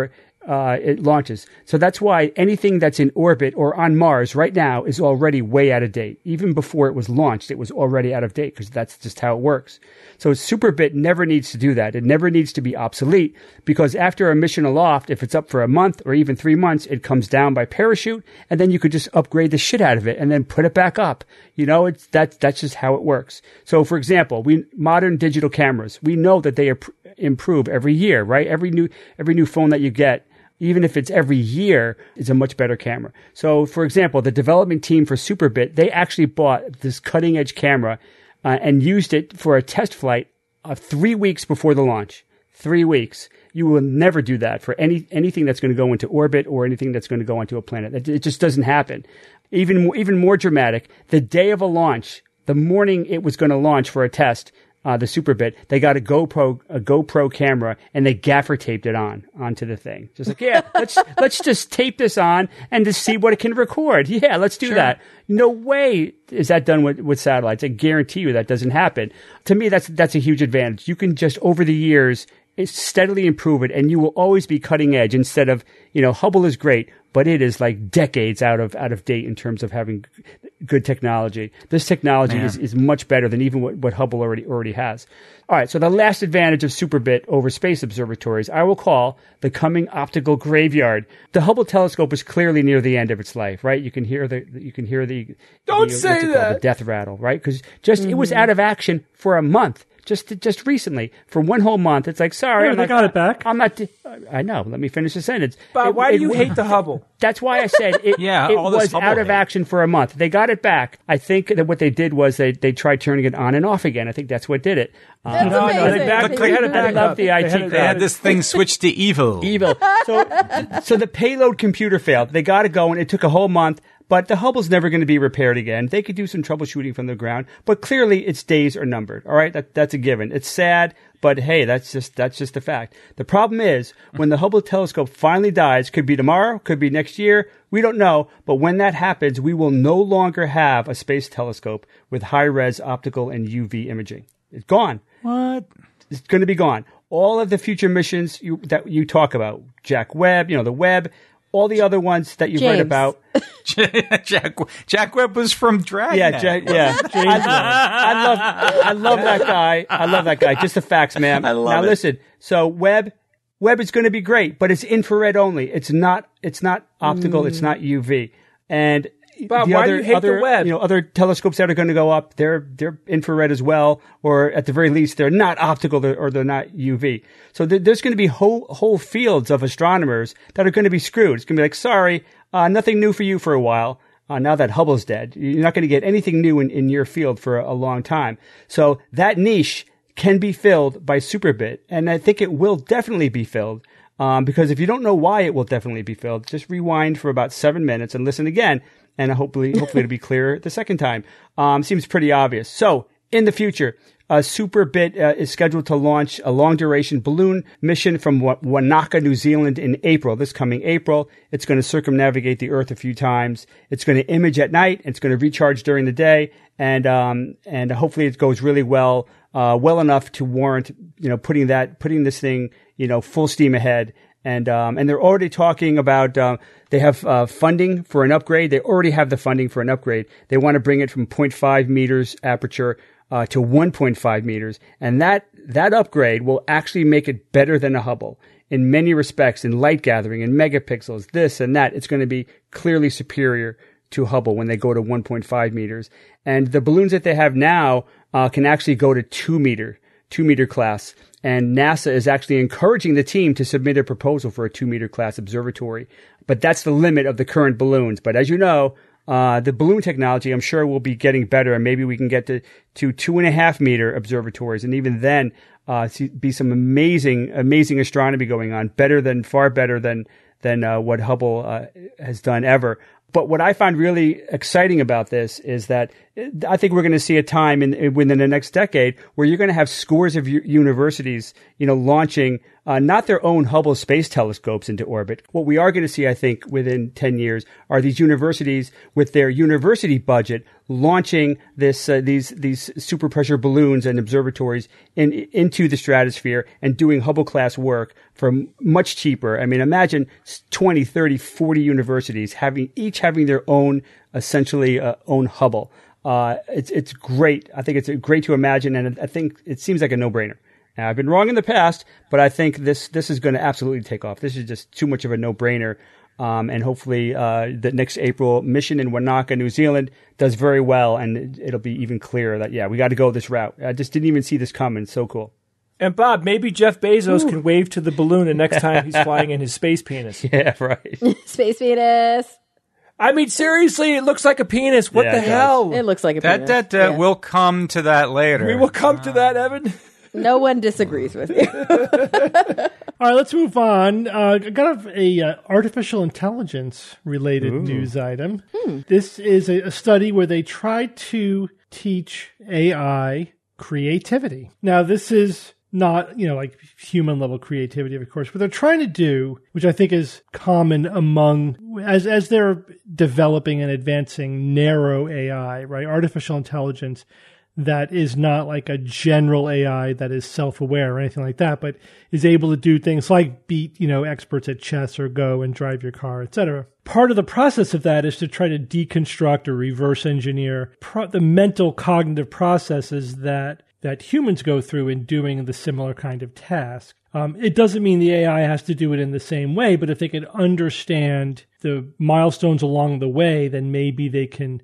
it launches. So that's why anything that's in orbit or on Mars right now is already way out of date. Even before it was launched, it was already out of date because that's just how it works. So Superbit never needs to do that. It never needs to be obsolete because after a mission aloft, if it's up for a month or even 3 months, it comes down by parachute and then you could just upgrade the shit out of it and then put it back up. That's just how it works. So for example, modern digital cameras, we know that they improve every year, right? Every new phone that you get, even if it's every year, is a much better camera. So, for example, the development team for Superbit, they actually bought this cutting-edge camera and used it for a test flight 3 weeks before the launch. 3 weeks. You will never do that for anything that's going to go into orbit or anything that's going to go onto a planet. It just doesn't happen. Even more dramatic, the day of a launch, the morning it was going to launch for a test, the Superbit, they got a GoPro camera and they gaffer taped it onto the thing. Just like, yeah, let's just tape this on and just see what it can record. Yeah, let's do that. No way is that done with satellites. I guarantee you that doesn't happen. To me, that's a huge advantage. You can just over the years steadily improve it, and you will always be cutting edge instead of, Hubble is great, but it is like decades out of date in terms of having good technology. This technology is much better than even what Hubble already has. All right, so the last advantage of Superbit over space observatories, I will call the coming optical graveyard. The Hubble telescope is clearly near the end of its life, right? You can hear the death rattle, right? Because it was out of action for a month. Just recently, for one whole month, it's like, sorry. Yeah, they got it back. I'm not. I know. Let me finish the sentence. But why do you hate the Hubble? That's why I said it was out of action for a month. They got it back. I think that what they did was they tried turning it on and off again. I think that's what did it. That's amazing. I love the IT. They had this thing switched to evil. So the payload computer failed. They got it going. It took a whole month. But the Hubble's never going to be repaired again. They could do some troubleshooting from the ground, but clearly its days are numbered. All right, that's a given. It's sad, but hey, that's just a fact. The problem is when the Hubble telescope finally dies, could be tomorrow, could be next year, we don't know. But when that happens, we will no longer have a space telescope with high-res optical and UV imaging. It's gone. What? It's going to be gone. All of the future missions that you talk about, Jack Webb, the Webb. All the other ones that you've read about. Jack Webb was from Dragnet. Yeah, James. I love that guy. I love that guy. Just the facts, man. Now listen. So Webb is going to be great, but it's infrared only. It's not optical. It's not UV. And Bob, why do you hate the Webb? Other telescopes that are going to go up, they're infrared as well, or at the very least, they're not optical or they're not UV. So there's going to be whole fields of astronomers that are going to be screwed. It's going to be like, sorry, nothing new for you for a while. Now that Hubble's dead, you're not going to get anything new in your field for a long time. So that niche can be filled by Superbit, and I think it will definitely be filled. Because if you don't know why it will definitely be filled, just rewind for about 7 minutes and listen again. And hopefully it'll be clear the second time. Seems pretty obvious. So in the future, Superbit is scheduled to launch a long-duration balloon mission from Wanaka, New Zealand in April, this coming April. It's going to circumnavigate the Earth a few times. It's going to image at night. It's going to recharge during the day. And hopefully it goes really well enough to warrant, putting this thing, full steam ahead. And they're already talking about, they have funding for an upgrade. They already have the funding for an upgrade. They want to bring it from 0.5 meters aperture to 1.5 meters. And that upgrade will actually make it better than a Hubble in many respects, in light gathering, in megapixels, this and that. It's going to be clearly superior to Hubble when they go to 1.5 meters. And the balloons that they have now can actually go to 2 meter class. And NASA is actually encouraging the team to submit a proposal for a 2 meter class observatory. But that's the limit of the current balloons. But as you know, the balloon technology, I'm sure, will be getting better. And maybe we can get to 2.5 meter observatories. And even then, be some amazing astronomy going on. Far better than what Hubble has done ever. But what I find really exciting about this is that I think we're going to see a time within the next decade where you're going to have scores of universities, launching not their own Hubble Space Telescopes into orbit. What we are going to see, I think, within 10 years are these universities with their university budget launching these super pressure balloons and observatories into the stratosphere and doing Hubble-class work for much cheaper. I mean, imagine 20, 30, 40 universities each having their own, essentially, own Hubble. It's great. I think it's great to imagine, and I think it seems like a no-brainer. Now, I've been wrong in the past, but I think this is going to absolutely take off. This is just too much of a no-brainer. And hopefully, the next April mission in Wanaka, New Zealand does very well, and it'll be even clearer that, we got to go this route. I just didn't even see this coming. So cool. And Bob, maybe Jeff Bezos can wave to the balloon the next time he's flying in his space penis. Yeah, right. Space penis. I mean, seriously, it looks like a penis. What the hell? It looks like a penis. We'll come to that later. We will come to that, Evan. No one disagrees with you. All right, let's move on. I got a artificial intelligence related news item. This is a study where they tried to teach AI creativity. Now, this is not, like human level creativity, of course. What they're trying to do, which I think is common among, as they're developing and advancing narrow AI, right? Artificial intelligence that is not like a general AI that is self-aware or anything like that, but is able to do things like beat, experts at chess or Go and drive your car, etc. Part of the process of that is to try to deconstruct or reverse engineer the mental cognitive processes that humans go through in doing the similar kind of task. It doesn't mean the AI has to do it in the same way, but if they can understand the milestones along the way, then maybe they can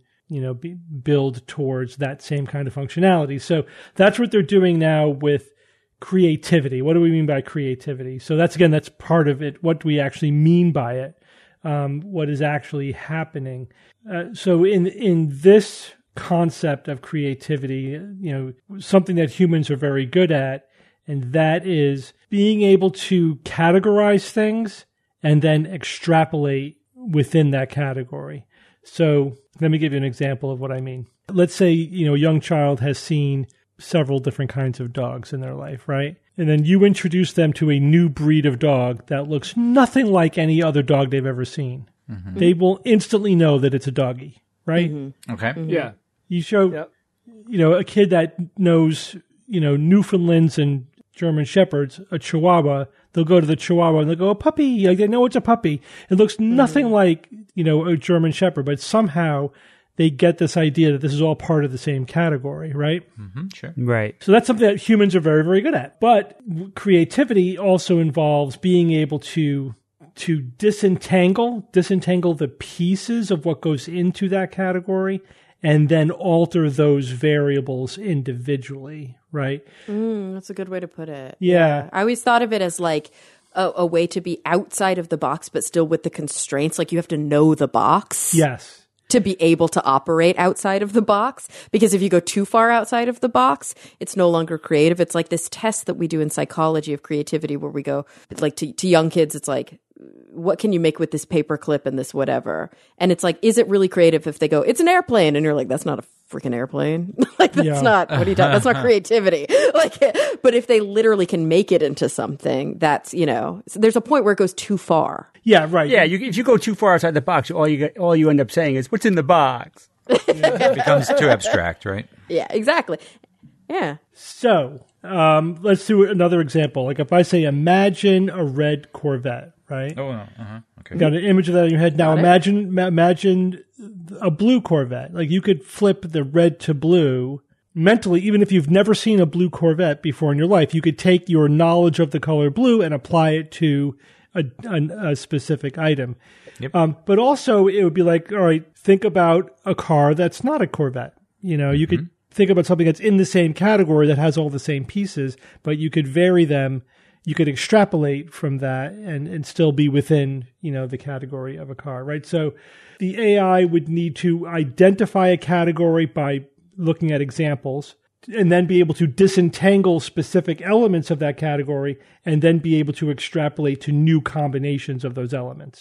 build towards that same kind of functionality. So that's what they're doing now with creativity. What do we mean by creativity? So that's part of it. What do we actually mean by it? What is actually happening? So in this concept of creativity, something that humans are very good at, and that is being able to categorize things and then extrapolate within that category. So let me give you an example of what I mean. Let's say, a young child has seen several different kinds of dogs in their life, right? And then you introduce them to a new breed of dog that looks nothing like any other dog they've ever seen. Mm-hmm. They will instantly know that it's a doggy, right? Mm-hmm. Okay. Mm-hmm. Yeah. You show, a kid that knows, Newfoundlands and German Shepherds, a Chihuahua, they'll go to the Chihuahua and they'll go, a puppy. Like, they know it's a puppy. It looks nothing like, a German Shepherd, but somehow they get this idea that this is all part of the same category, right? Mm-hmm, sure. Right. So that's something that humans are very, very good at. But creativity also involves being able to disentangle the pieces of what goes into that category and then alter those variables individually, right? That's a good way to put it. Yeah. I always thought of it as like a way to be outside of the box, but still with the constraints. Like you have to know the box. Yes. To be able to operate outside of the box. Because if you go too far outside of the box, it's no longer creative. It's like this test that we do in psychology of creativity where we go, like to young kids, it's like, what can you make with this paper clip and this whatever? And it's like, is it really creative if they go, it's an airplane? And you're like, that's not a freaking airplane. Like, that's not, what are you talking, that's not creativity. Like, but if they literally can make it into something, that's, so there's a point where it goes too far. Yeah, right. Yeah, if you go too far outside the box, all you end up saying is, what's in the box? It becomes too abstract, right? Yeah, exactly. Yeah. So, let's do another example. Like if I say, imagine a red Corvette, right? Oh, uh-huh. Okay. Got an image of that in your head. Now imagine a blue Corvette. Like you could flip the red to blue mentally, even if you've never seen a blue Corvette before in your life. You could take your knowledge of the color blue and apply it to a specific item. Yep. But also it would be like, all right, think about a car that's not a Corvette. You could think about something that's in the same category that has all the same pieces, but you could vary them. You could extrapolate from that and still be within, the category of a car, right? So the AI would need to identify a category by looking at examples and then be able to disentangle specific elements of that category and then be able to extrapolate to new combinations of those elements.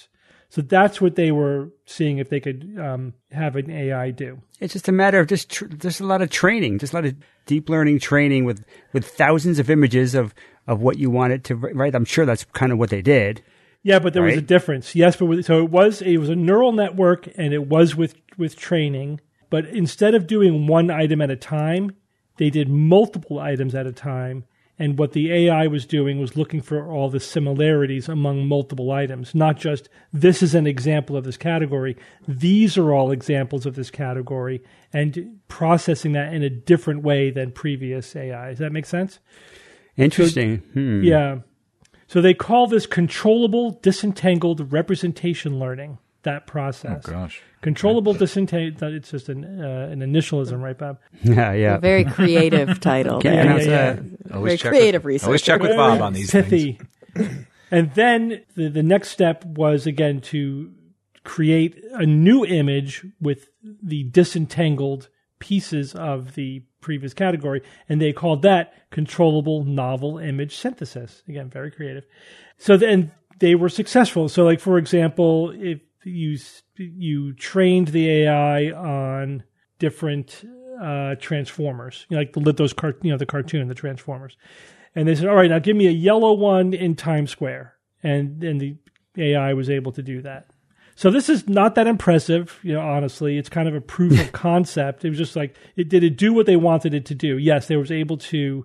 So that's what they were seeing if they could have an AI do. It's just a matter of just a lot of training, just a lot of deep learning training with thousands of images of what you want it to write. I'm sure that's kind of what they did. Yeah, but there was a Right? difference. Yes, but so it was a neural network, and it was with training. But instead of doing one item at a time, they did multiple items at a time. And what the AI was doing was looking for all the similarities among multiple items, not just this is an example of this category. These are all examples of this category, and processing that in a different way than previous AI. Does that make sense? Interesting. Yeah. So they call this controllable disentangled representation learning, that process. Oh, gosh. Controllable disentangled, it's just an initialism, right, Bob? Yeah, yeah. A very creative title. Can't there. pronounce yeah. that. Very creative research. Always check with Bob on these things. Pithy. And then the next step was, again, to create a new image with the disentangled pieces of the previous category, and they called that controllable novel image synthesis. Again, very creative. So then they were successful. So, like, for example, if you trained the AI on different Transformers, like those the cartoon, the Transformers, and they said, "All right, now give me a yellow one in Times Square," and the AI was able to do that. So this is not that impressive, honestly. It's kind of a proof of concept. It was just like, did it do what they wanted it to do? Yes, they was able to,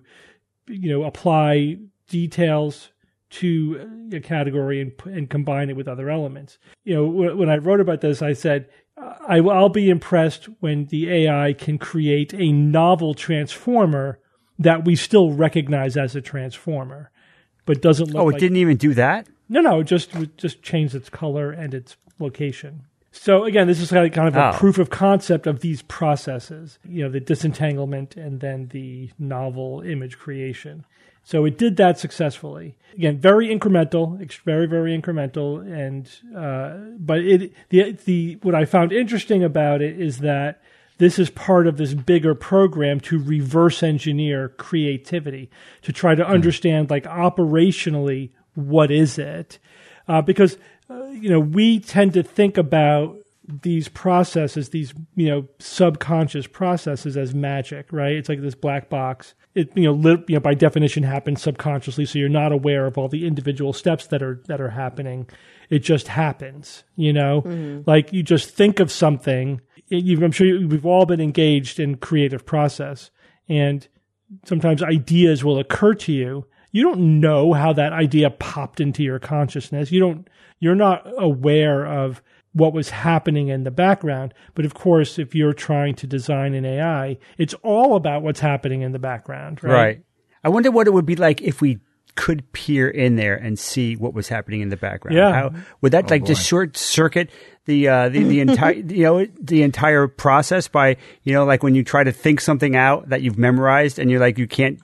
apply details to a category and combine it with other elements. When I wrote about this, I said, I'll be impressed when the AI can create a novel transformer that we still recognize as a transformer, but doesn't look It didn't even do that? No, it just changed its color and its location. So again, this is kind of a proof of concept of these processes, the disentanglement and then the novel image creation. So it did that successfully. Again, very incremental, very, very incremental. And but what I found interesting about it is that this is part of this bigger program to reverse engineer creativity, to try to understand, like, operationally, what is it? Because we tend to think about these processes, these subconscious processes, as magic, right? It's like this black box. It by definition happens subconsciously, so you're not aware of all the individual steps that are happening. It just happens, Like, you just think of something. I'm sure we've all been engaged in creative process, and sometimes ideas will occur to you. You don't know how that idea popped into your consciousness. You're not aware of what was happening in the background. But of course, if you're trying to design an AI, it's all about what's happening in the background, right? Right. I wonder what it would be like if we could peer in there and see what was happening in the background. Yeah. How, would that just short circuit the entire the entire process by like when you try to think something out that you've memorized and you're like you can't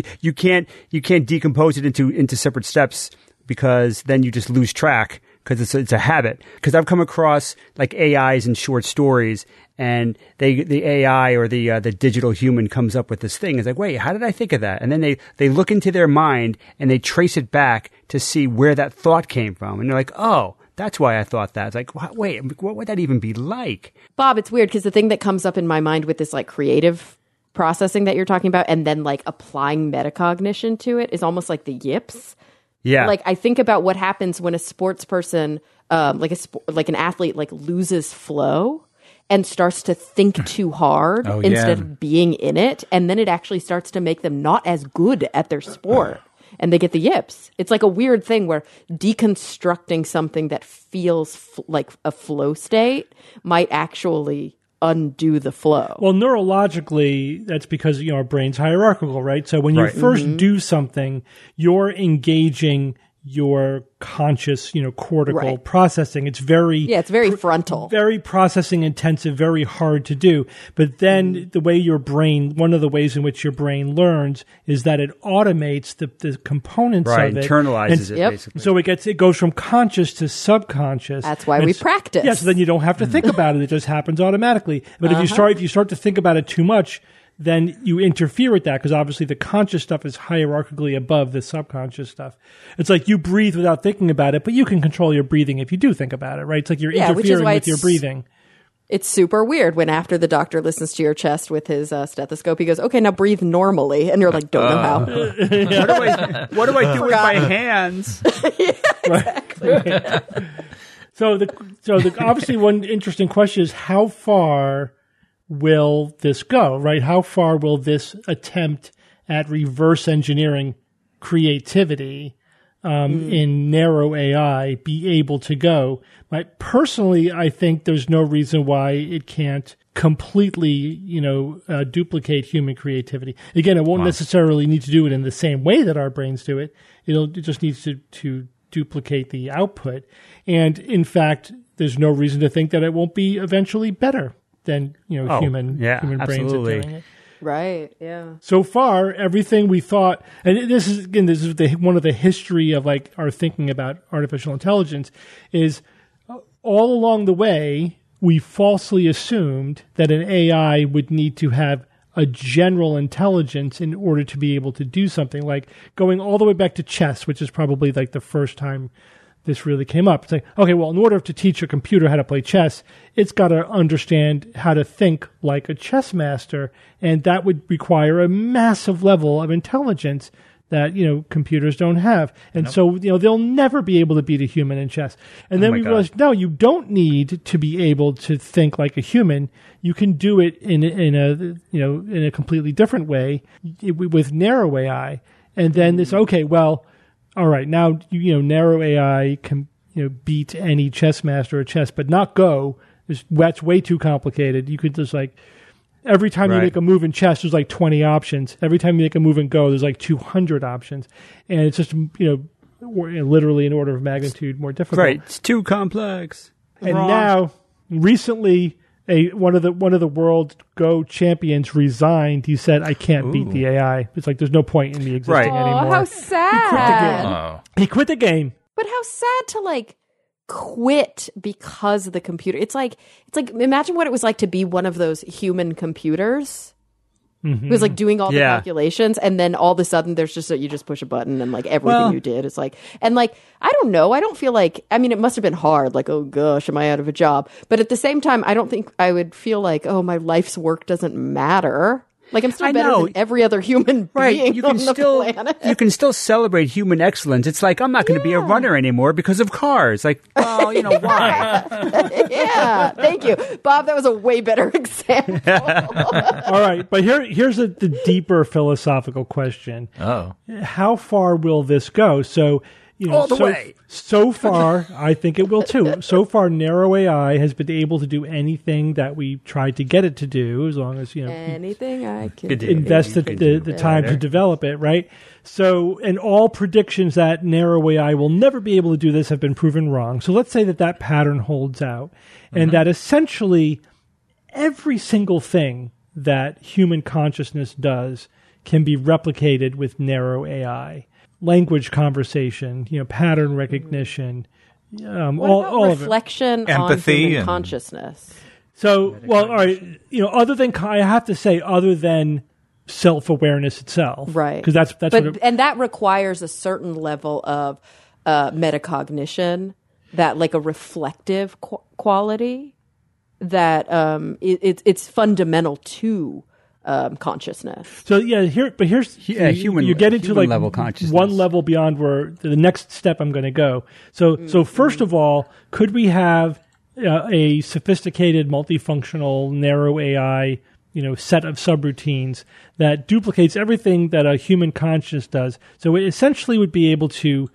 decompose it into separate steps because then you just lose track because it's a habit. Because I've come across like AIs in short stories, and the AI or the digital human comes up with this thing. It's like, wait, how did I think of that? And then they look into their mind and they trace it back to see where that thought came from, and they're like, oh, that's why I thought that. It's like, wait, what would that even be like? Bob, it's weird because the thing that comes up in my mind with this like creative processing that you're talking about and then like applying metacognition to it is almost like the yips. Yeah. Like I think about what happens when a sports person, like an athlete, like loses flow and starts to think too hard instead of being in it. And then it actually starts to make them not as good at their sport. And they get the yips. It's like a weird thing where deconstructing something that feels like a flow state might actually undo the flow. Well, neurologically, that's because our brain's hierarchical, right? So when you first do something, you're engaging your conscious, cortical processing. It's it's very frontal, very processing intensive, very hard to do. But then the way your brain, one of the ways in which your brain learns is that it automates the components of it, internalizes it basically. So it goes from conscious to subconscious. That's why we practice. Yes, so then you don't have to think about it; it just happens automatically. But if you start to think about it too much, then you interfere with that because obviously the conscious stuff is hierarchically above the subconscious stuff. It's like you breathe without thinking about it, but you can control your breathing if you do think about it, right? It's like you're interfering with your breathing. It's super weird when after the doctor listens to your chest with his stethoscope, he goes, okay, now breathe normally. And you're like, don't know how. What do I do with my hands? Yeah, exactly. So obviously one interesting question is how far will this go, right? How far will this attempt at reverse engineering creativity in narrow AI be able to go? Personally, I think there's no reason why it can't completely, duplicate human creativity. Again, it won't necessarily need to do it in the same way that our brains do it. It just needs to duplicate the output. And in fact, there's no reason to think that it won't be eventually better than human brains absolutely. are doing it. Right, yeah. So far, everything we thought, and this is one of the history of like our thinking about artificial intelligence, is all along the way we falsely assumed that an AI would need to have a general intelligence in order to be able to do something. Like going all the way back to chess, which is probably like the first time this really came up. It's like, okay, well, in order to teach a computer how to play chess, it's got to understand how to think like a chess master, and that would require a massive level of intelligence that computers don't have, and so they'll never be able to beat a human in chess. And then we realized, no, you don't need to be able to think like a human. You can do it in a completely different way with narrow AI. And then it's okay. Well, all right, now narrow AI can beat any chess master at chess, but not Go. That's way too complicated. You could just like. Every time you make a move in chess, there's like 20 options. Every time you make a move in Go, there's like 200 options. And it's just, literally an order of magnitude more difficult. Right. It's too complex. And now, recently, one of the world Go champions resigned. He said, I can't beat the AI. It's like, there's no point in me existing anymore. Oh, how sad. He quit the game. But how sad to quit because of the computer. It's like imagine what it was like to be one of those human computers who was like doing all the calculations, and then all of a sudden there's just you just push a button and like everything you did is like, and like I don't know, I don't feel like, I mean, it must have been hard, like, oh gosh, am I out of a job? But at the same time, I don't think I would feel like, oh, my life's work doesn't matter. Like, I'm still better than every other human being on the planet. You can still celebrate human excellence. It's like, I'm not going to be a runner anymore because of cars. Like, well, why? Yeah, thank you. Bob, that was a way better example. All right, but here's the deeper philosophical question. Oh. How far will this go? So, all the way. So far, I think it will too. So far, narrow AI has been able to do anything that we tried to get it to do, as long as anything I can invested the time to develop it, right? So, and all predictions that narrow AI will never be able to do this have been proven wrong. So let's say that pattern holds out, and that essentially every single thing that human consciousness does can be replicated with narrow AI. Language conversation, pattern recognition, all of it. Reflection, empathy, on human consciousness. So, well, all right, other than, I have to say, other than self-awareness itself, right? Because that's and that requires a certain level of metacognition, that like a reflective quality that it's fundamental to consciousness. So here's human. You get into like level consciousness. One level beyond where the next step I'm going to go. So first of all, could we have a sophisticated, multifunctional, narrow AI, set of subroutines that duplicates everything that a human consciousness does? So it essentially would be able to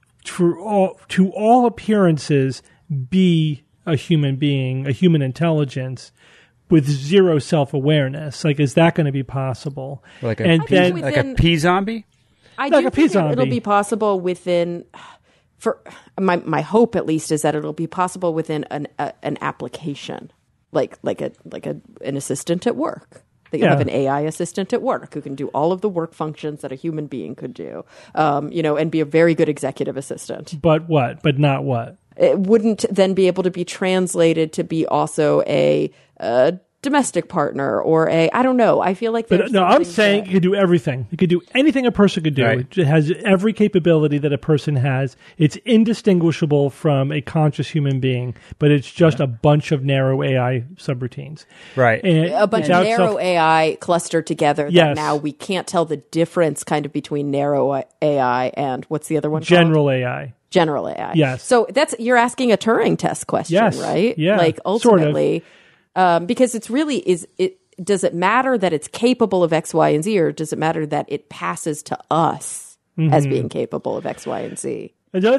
all appearances, be a human being, a human intelligence, with zero self-awareness. Like, is that going to be possible? Like a P-zombie? I do think it'll be possible within, for my hope at least, is that it'll be possible within an application, like an assistant at work. That you have an AI assistant at work who can do all of the work functions that a human being could do, and be a very good executive assistant. But what? But not what? It wouldn't then be able to be translated to be also a domestic partner or I don't know. I feel like But no, I'm saying it could do everything. It could do anything a person could do. Right. It has every capability that a person has. It's indistinguishable from a conscious human being, but it's just a bunch of narrow AI subroutines. Right. And a bunch of without narrow AI clustered together Yes. that now we can't tell the difference kind of between narrow AI and what's the other one called? general AI. General AI. Yes. So you're asking a Turing test question, Yes. right? Yeah. Like Sort of. ultimately, because it's really does it matter that it's capable of X, Y, and Z, or does it matter that it passes to us as being capable of X, Y, and Z?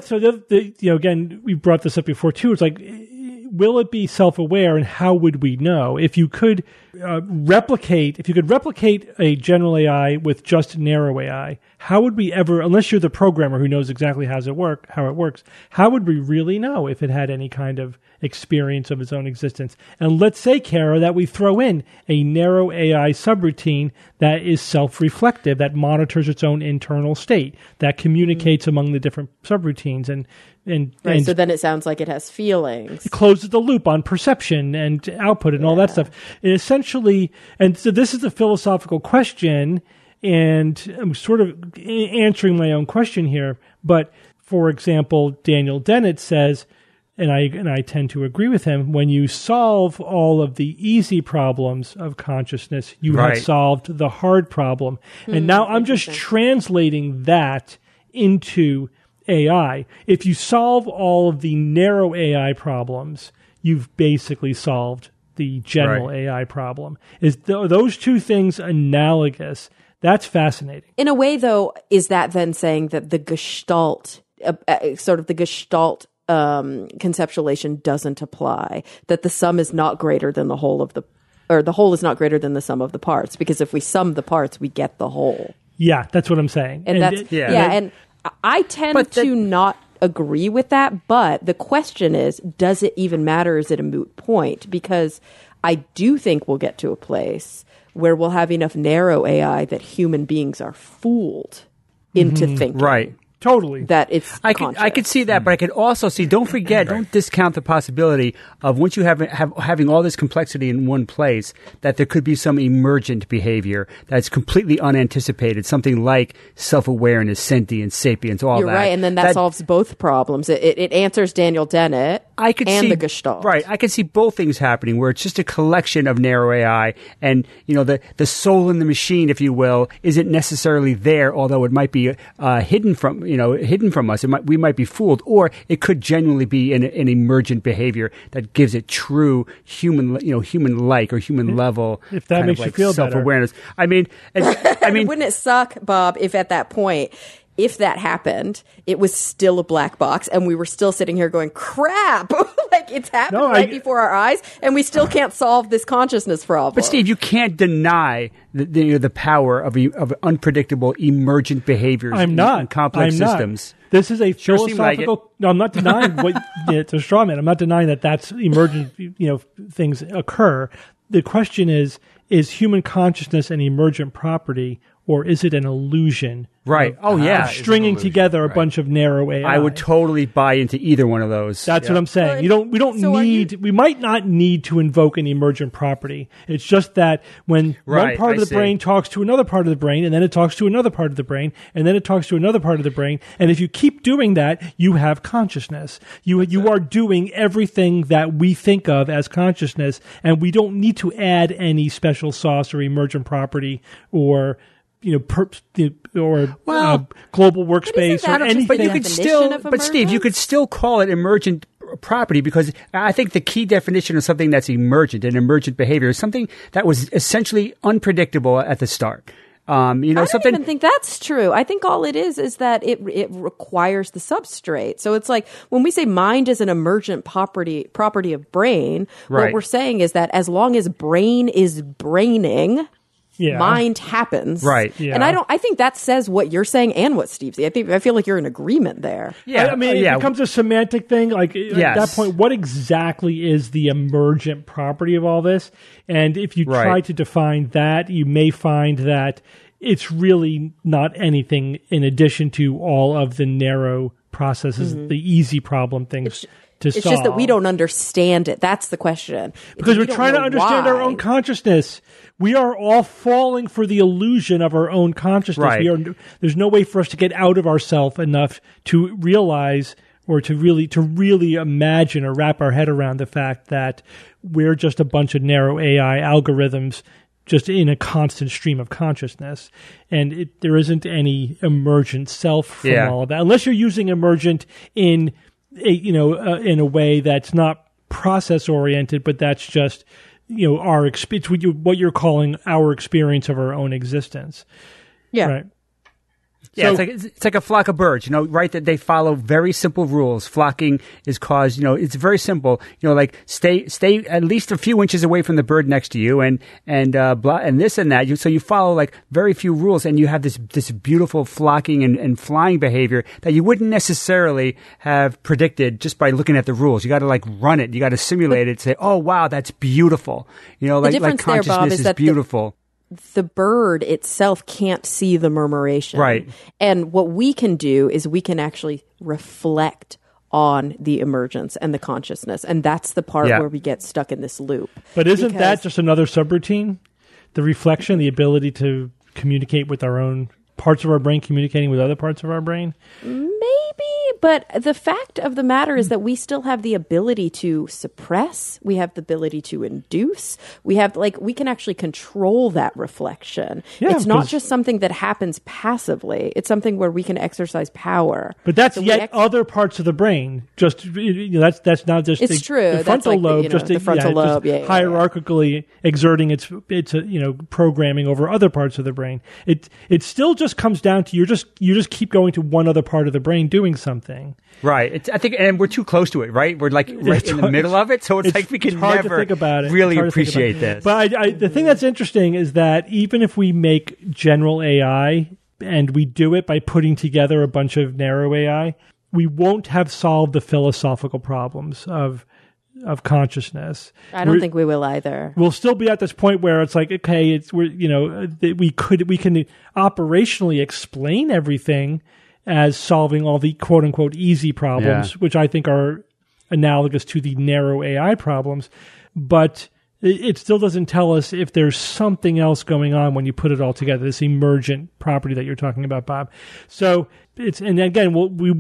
Again, we brought this up before too. It's like, will it be self-aware, and how would we know? If you could replicate a general AI with just narrow AI, how would we ever, unless you're the programmer who knows exactly how it works, how would we really know if it had any kind of experience of its own existence? And let's say, Kara, that we throw in a narrow AI subroutine that is self-reflective, that monitors its own internal state, that communicates among the different subroutines, and So then it sounds like it has feelings. closes the loop on perception and output and all that stuff. And essentially, and so this is a philosophical question, and I'm sort of answering my own question here. But for example, Daniel Dennett says, and I tend to agree with him, when you solve all of the easy problems of consciousness, you have Right. solved the hard problem. And now I'm just translating that into AI. If you solve all of the narrow AI problems, you've basically solved the general Right. AI problem. Are those two things analogous? That's fascinating. In a way, though, is that then saying that the Gestalt, sort of the Gestalt conceptualization doesn't apply, that the sum is not greater than the whole of or the whole is not greater than the sum of the parts, because if we sum the parts, we get the whole. Yeah, that's what I'm saying. And that's, and I tend to not agree with that, but the question is, does it even matter? Is it a moot point? Because I do think we'll get to a place where we'll have enough narrow AI that human beings are fooled into thinking. Right. Totally. That it's I could see that, but I could also see. Don't forget, don't discount the possibility of once you having all this complexity in one place, that there could be some emergent behavior that's completely unanticipated. Something like self-awareness, sentience, sapience, all You're that. right, and then that solves both problems. It answers Daniel Dennett and the Gestalt. Right, I could see both things happening, where it's just a collection of narrow AI, and the soul in the machine, if you will, isn't necessarily there, although it might be hidden from us. We might be fooled, or it could genuinely be an emergent behavior that gives it true human-like or human level. If that kind makes of you feel better. self-awareness. I mean, Wouldn't it suck, Bob, if at that point, if that happened, it was still a black box and we were still sitting here going, crap, like it's happened before our eyes and we still can't solve this consciousness problem. But Steve, you can't deny the power of unpredictable emergent behaviors in complex systems. This is a Sure seemed like philosophical. No, I'm not denying it's a straw man. I'm not denying that's emergent. Things occur. The question is human consciousness an emergent property, or is it an illusion? Right. Stringing together a bunch of narrow AI. I would totally buy into either one of those. That's what I'm saying. We might not need to invoke an emergent property. It's just that when one part of the brain talks to another part of the brain, and then it talks to another part of the brain, and then it talks to another part of the brain, and if you keep doing that, you have consciousness. You are doing everything that we think of as consciousness, and we don't need to add any special sauce or emergent property or global workspace or anything. But you could Steve, you could still call it emergent property, because I think the key definition of something that's emergent, an emergent behavior, is something that was essentially unpredictable at the start. I don't even think that's true. I think all it is that it requires the substrate. So it's like when we say mind is an emergent property of brain, what we're saying is that as long as brain is braining, mind happens. Right. Yeah. And I think that says what you're saying and what Steve's saying. I feel like you're in agreement there. Yeah. It becomes a semantic thing. At that point, what exactly is the emergent property of all this? And if you try to define that, you may find that it's really not anything in addition to all of the narrow processes, the easy problem things. to It's solve. just that we don't understand it. That's the question. Because We we're don't trying to know understand our why. own consciousness. We are all falling for the illusion of our own consciousness. Right. There's no way for us to get out of ourselves enough to realize or to really imagine or wrap our head around the fact that we're just a bunch of narrow AI algorithms just in a constant stream of consciousness. And there isn't any emergent self from all of that. Unless you're using emergent in a way that's not process oriented, but that's just, our experience, what you're calling our experience of our own existence. Yeah. Right. Yeah, So- it's like a flock of birds, right? That they follow very simple rules. Flocking is caused, it's very simple. Like stay at least a few inches away from the bird next to you, and this and that. So you follow like very few rules, and you have this beautiful flocking and flying behavior that you wouldn't necessarily have predicted just by looking at the rules. You got to like run it. You got to simulate it. Say, oh wow, that's beautiful. Like difference there, consciousness Bob, is that beautiful. The bird itself can't see the murmuration. Right. And what we can do is we can actually reflect on the emergence and the consciousness. And that's the part where we get stuck in this loop. But isn't that Because- just another subroutine? The reflection, the ability to communicate with our own parts of our brain, communicating with other parts of our brain? Maybe, but the fact of the matter is that we still have the ability to suppress. We have the ability to induce. We can actually control that reflection. Yeah, it's not 'cause- just something that happens passively. It's something where we can exercise power. But that's So we yet other parts of the brain. Just that's not just It's true. the That's frontal like the, lobe. you know, just the frontal lobe, just hierarchically exerting its programming over other parts of the brain. It still just comes down to you just keep going to one other part of the brain doing something. Right. I think, and we're too close to it, right? We're like right It's in the hard- middle of it, so it's like we can hard never to think about it. really It's hard to think appreciate about this. But the thing that's interesting is that even if we make general AI and we do it by putting together a bunch of narrow AI, we won't have solved the philosophical problems of consciousness. I don't think we will either. We'll still be at this point where it's like, okay, we can operationally explain everything as solving all the quote unquote easy problems, which I think are analogous to the narrow AI problems, but it still doesn't tell us if there's something else going on when you put it all together, this emergent property that you're talking about, Bob. So and again,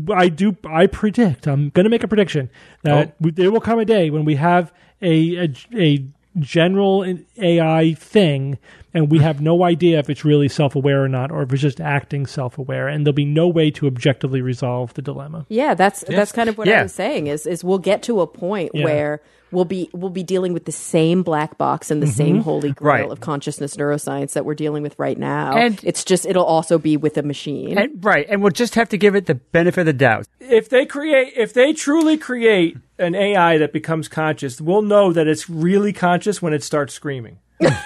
I predict, I'm going to make a prediction that there will come a day when we have a general AI thing and we have no idea if it's really self-aware or not, or if it's just acting self-aware, and there'll be no way to objectively resolve the dilemma. Yeah, that's kind of what Yeah. I was saying is we'll get to a point where we'll be dealing with the same black box and the same holy grail Right. of consciousness neuroscience that we're dealing with right now. And- it's just it'll also be with a machine. And we'll just have to give it the benefit of the doubt. If they truly create an AI that becomes conscious, we'll know that it's really conscious when it starts screaming.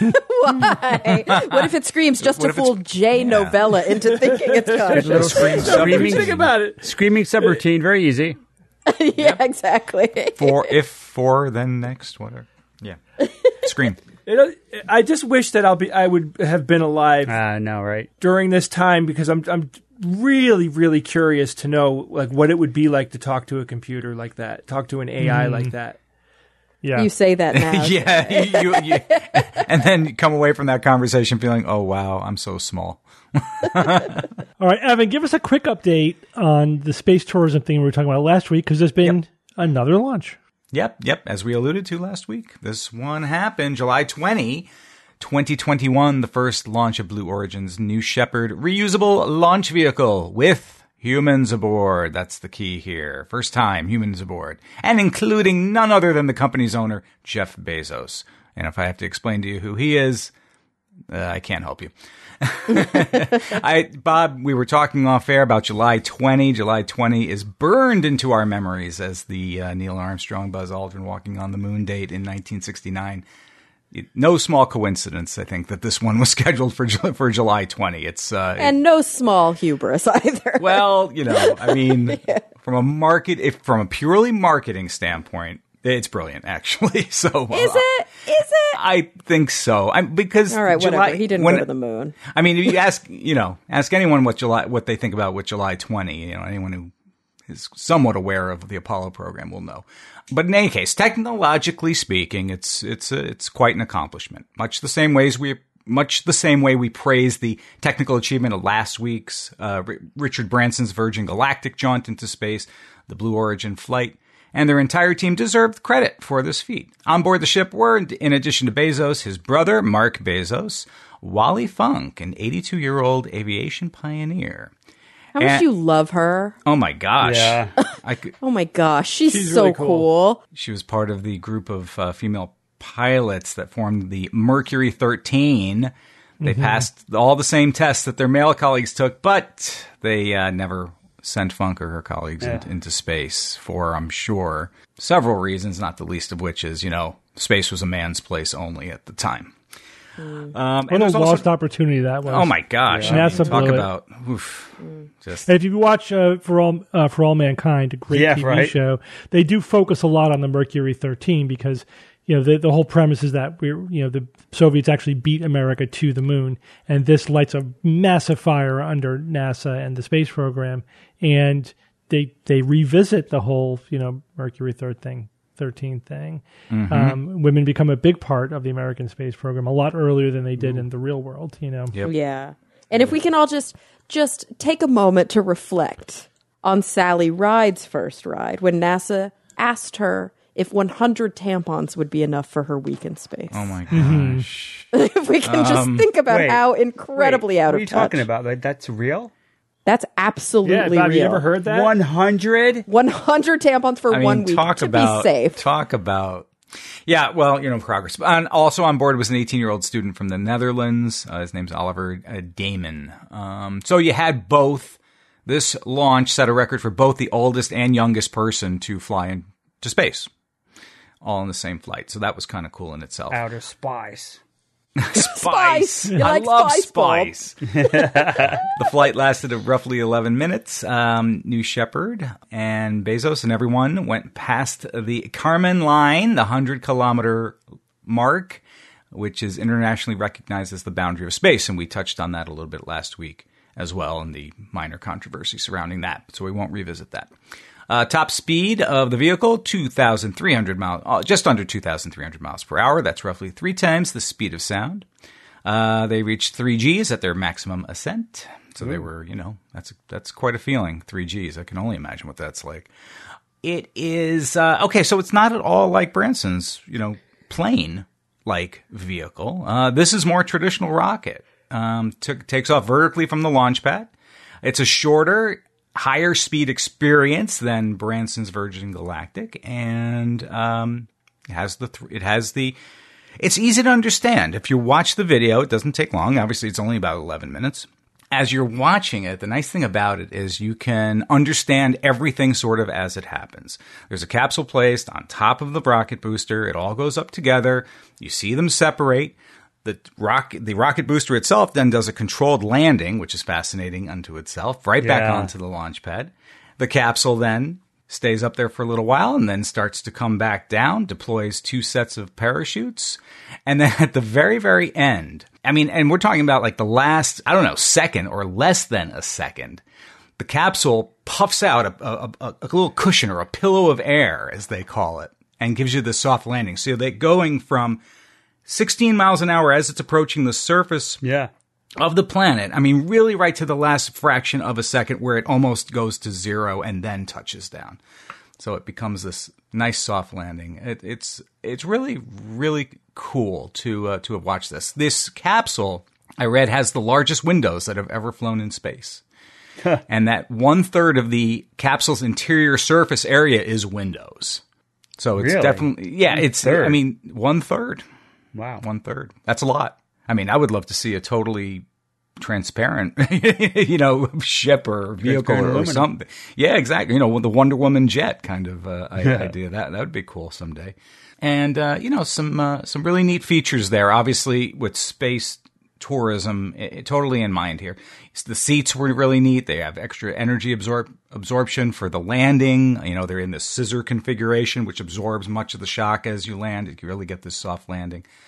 Why? What if it screams just What to if it's- fool Jay Novella into thinking it's conscious? Screaming, Think about it. screaming subroutine, very easy. Yeah, exactly. For then next, whatever. Yeah. Scream. I just wish that I would have been alive No, right? during this time, because I'm really, really curious to know like what it would be like to talk to a computer like that, talk to an AI like that. Yeah. You say that now. Yeah. you and then come away from that conversation feeling, oh, wow, I'm so small. All right, Evan, give us a quick update on the space tourism thing we were talking about last week, because there's been another launch. Yep. As we alluded to last week, this one happened July 20, 2021, the first launch of Blue Origin's New Shepard reusable launch vehicle with humans aboard. That's the key here. First time humans aboard. And including none other than the company's owner, Jeff Bezos. And if I have to explain to you who he is, I can't help you. Bob, we were talking off air about July 20. July 20 is burned into our memories as the Neil Armstrong, Buzz Aldrin walking on the moon date in 1969. No small coincidence, I think, that this one was scheduled for July 20. It's And no small hubris either. well, I mean, from a purely marketing standpoint, it's brilliant, actually. So Is it? I think so. Because All right, July, whatever. He didn't go to the moon. I mean, if you ask anyone what they think about with July 20, anyone who is somewhat aware of the Apollo program will know. But in any case, technologically speaking, it's quite an accomplishment. Much the same way we praise the technical achievement of last week's Richard Branson's Virgin Galactic jaunt into space, the Blue Origin flight, and their entire team deserved credit for this feat. On board the ship were, in addition to Bezos, his brother, Mark Bezos, Wally Funk, an 82-year-old aviation pioneer. How much you love her? Oh my gosh! Yeah. Oh my gosh, she's so really cool. She was part of the group of female pilots that formed the Mercury 13. They passed all the same tests that their male colleagues took, but they never sent Funk or her colleagues into space for, I'm sure, several reasons, not the least of which is, space was a man's place only at the time. What a lost opportunity that was. Oh my gosh! Yeah. I mean, NASA talk blew it. about just. And if you watch For All Mankind, a great TV show, they do focus a lot on the Mercury 13 because the whole premise is that the Soviets actually beat America to the moon, and this lights a massive fire under NASA and the space program, and they revisit the whole Mercury 13 thing. Women become a big part of the American space program a lot earlier than they did in the real world. Yep. Yeah. And if we can all just take a moment to reflect on Sally Ride's first ride when NASA asked her if 100 tampons would be enough for her week in space. Oh my gosh! If we can just think about how incredibly out of touch. What are you talking about? Like, that's real? That's absolutely Bob, real. you ever heard that? 100? 100 tampons for 1 week to be safe. Talk about. Yeah, well, progress. And also on board was an 18-year-old student from the Netherlands. His name's Oliver Damon. So you had both. This launch set a record for both the oldest and youngest person to fly into space, all in the same flight. So that was kind of cool in itself. Outer spice. Spice. You I like love spice, Bob? The flight lasted roughly 11 minutes. New Shepard and Bezos and everyone went past the Kármán line, the 100-kilometer mark, which is internationally recognized as the boundary of space. And we touched on that a little bit last week as well, and the minor controversy surrounding that. So we won't revisit that. Top speed of the vehicle, 2,300 miles, just under 2,300 miles per hour. That's roughly 3 times the speed of sound. They reached 3 Gs at their maximum ascent. So they were, that's quite a feeling, 3 Gs. I can only imagine what that's like. It is, okay, so it's not at all like Branson's, plane-like vehicle. This is more traditional rocket. Takes off vertically from the launch pad. It's a shorter, higher speed experience than Branson's Virgin Galactic, and it's easy to understand. If you watch the video, it doesn't take long. Obviously, it's only about 11 minutes. As you're watching it, the nice thing about it is you can understand everything sort of as it happens. There's a capsule placed on top of the rocket booster. It all goes up together. You see them separate. The rocket booster itself then does a controlled landing, which is fascinating unto itself, right back onto the launch pad. The capsule then stays up there for a little while and then starts to come back down, deploys 2 sets of parachutes. And then at the very, very end, and we're talking about like the last, second or less than a second, the capsule puffs out a little cushion or a pillow of air, as they call it, and gives you the soft landing. So they're going from 16 miles an hour as it's approaching the surface of the planet. Really right to the last fraction of a second where it almost goes to 0 and then touches down. So it becomes this nice soft landing. It's really, really cool to have watched this. This capsule, I read, has the largest windows that have ever flown in space. And that 1/3 of the capsule's interior surface area is windows. So it's definitely, it's, 1/3. Wow. 1/3. That's a lot. I would love to see a totally transparent, ship or vehicle or something. Yeah, exactly. The Wonder Woman jet kind of idea. That would be cool someday. And, some really neat features there. Obviously, with space tourism totally in mind here. The seats were really neat. They have extra energy absorption for the landing. They're in the scissor configuration, which absorbs much of the shock as you land. You really get this soft landing.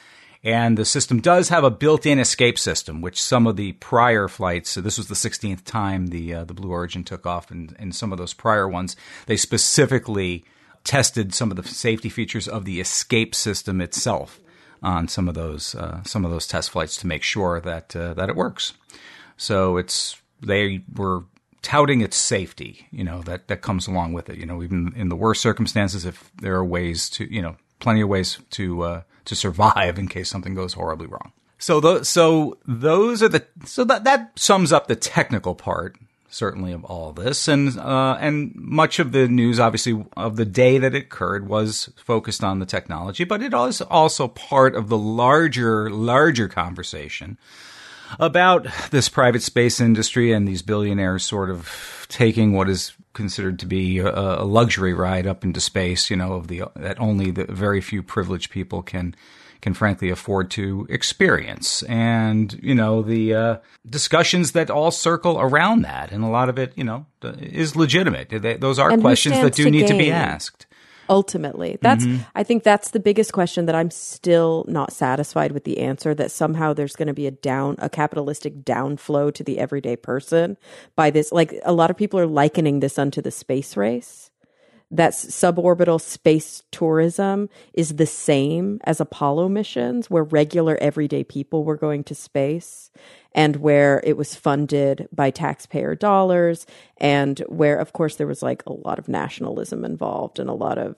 And the system does have a built-in escape system, which some of the prior flights, so this was the 16th time the Blue Origin took off, and in some of those prior ones, they specifically tested some of the safety features of the escape system itself on some of those test flights to make sure that it works. So they were touting its safety, that comes along with it. Even in the worst circumstances, if there are ways to, plenty of ways to survive in case something goes horribly wrong. So that sums up the technical part, certainly, of all this, and much of the news, obviously, of the day that it occurred was focused on the technology, but it is also part of the larger conversation about this private space industry and these billionaires sort of taking what is considered to be a luxury ride up into space, that only the very few privileged people can frankly afford to experience. And, the discussions that all circle around that. And a lot of it, is legitimate. Those are questions that do need to be asked. Ultimately, I think that's the biggest question that I'm still not satisfied with the answer, that somehow there's going to be a capitalistic downflow to the everyday person by this. Like, a lot of people are likening this unto the space race. That's suborbital space tourism is the same as Apollo missions, where regular everyday people were going to space, and where it was funded by taxpayer dollars, and where, of course, there was like a lot of nationalism involved and a lot of,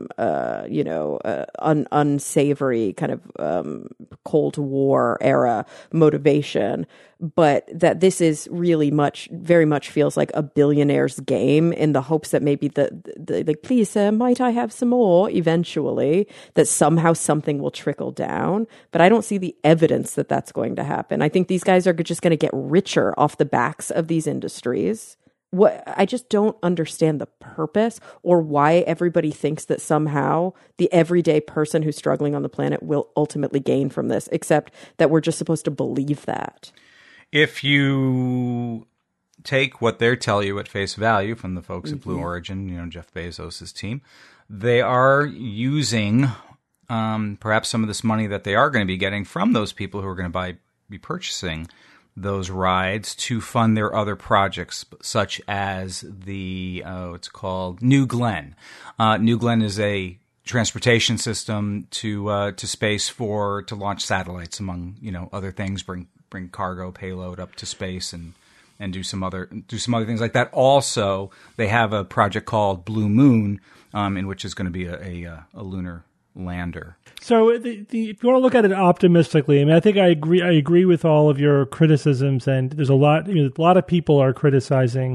unsavory kind of Cold War era motivation. But that this is really very much feels like a billionaire's game, in the hopes that maybe please, sir, might I have some more eventually, that somehow something will trickle down. But I don't see the evidence that that's going to happen. I think these guys are just going to get richer off the backs of these industries. I just don't understand the purpose, or why everybody thinks that somehow the everyday person who's struggling on the planet will ultimately gain from this, except that we're just supposed to believe that. If you take what they tell you at face value from the folks at Blue Origin, Jeff Bezos' team, they are using perhaps some of this money that they are going to be getting from those people who are going to be purchasing those rides to fund their other projects, such as it's called New Glenn. New Glenn is a transportation system to space to launch satellites, among other things, bring cargo payload up to space and do some other things like that. Also, they have a project called Blue Moon, in which is going to be a lunar lander. So if you want to look at it optimistically, I mean, I think I agree with all of your criticisms, and there's a lot of people are criticizing,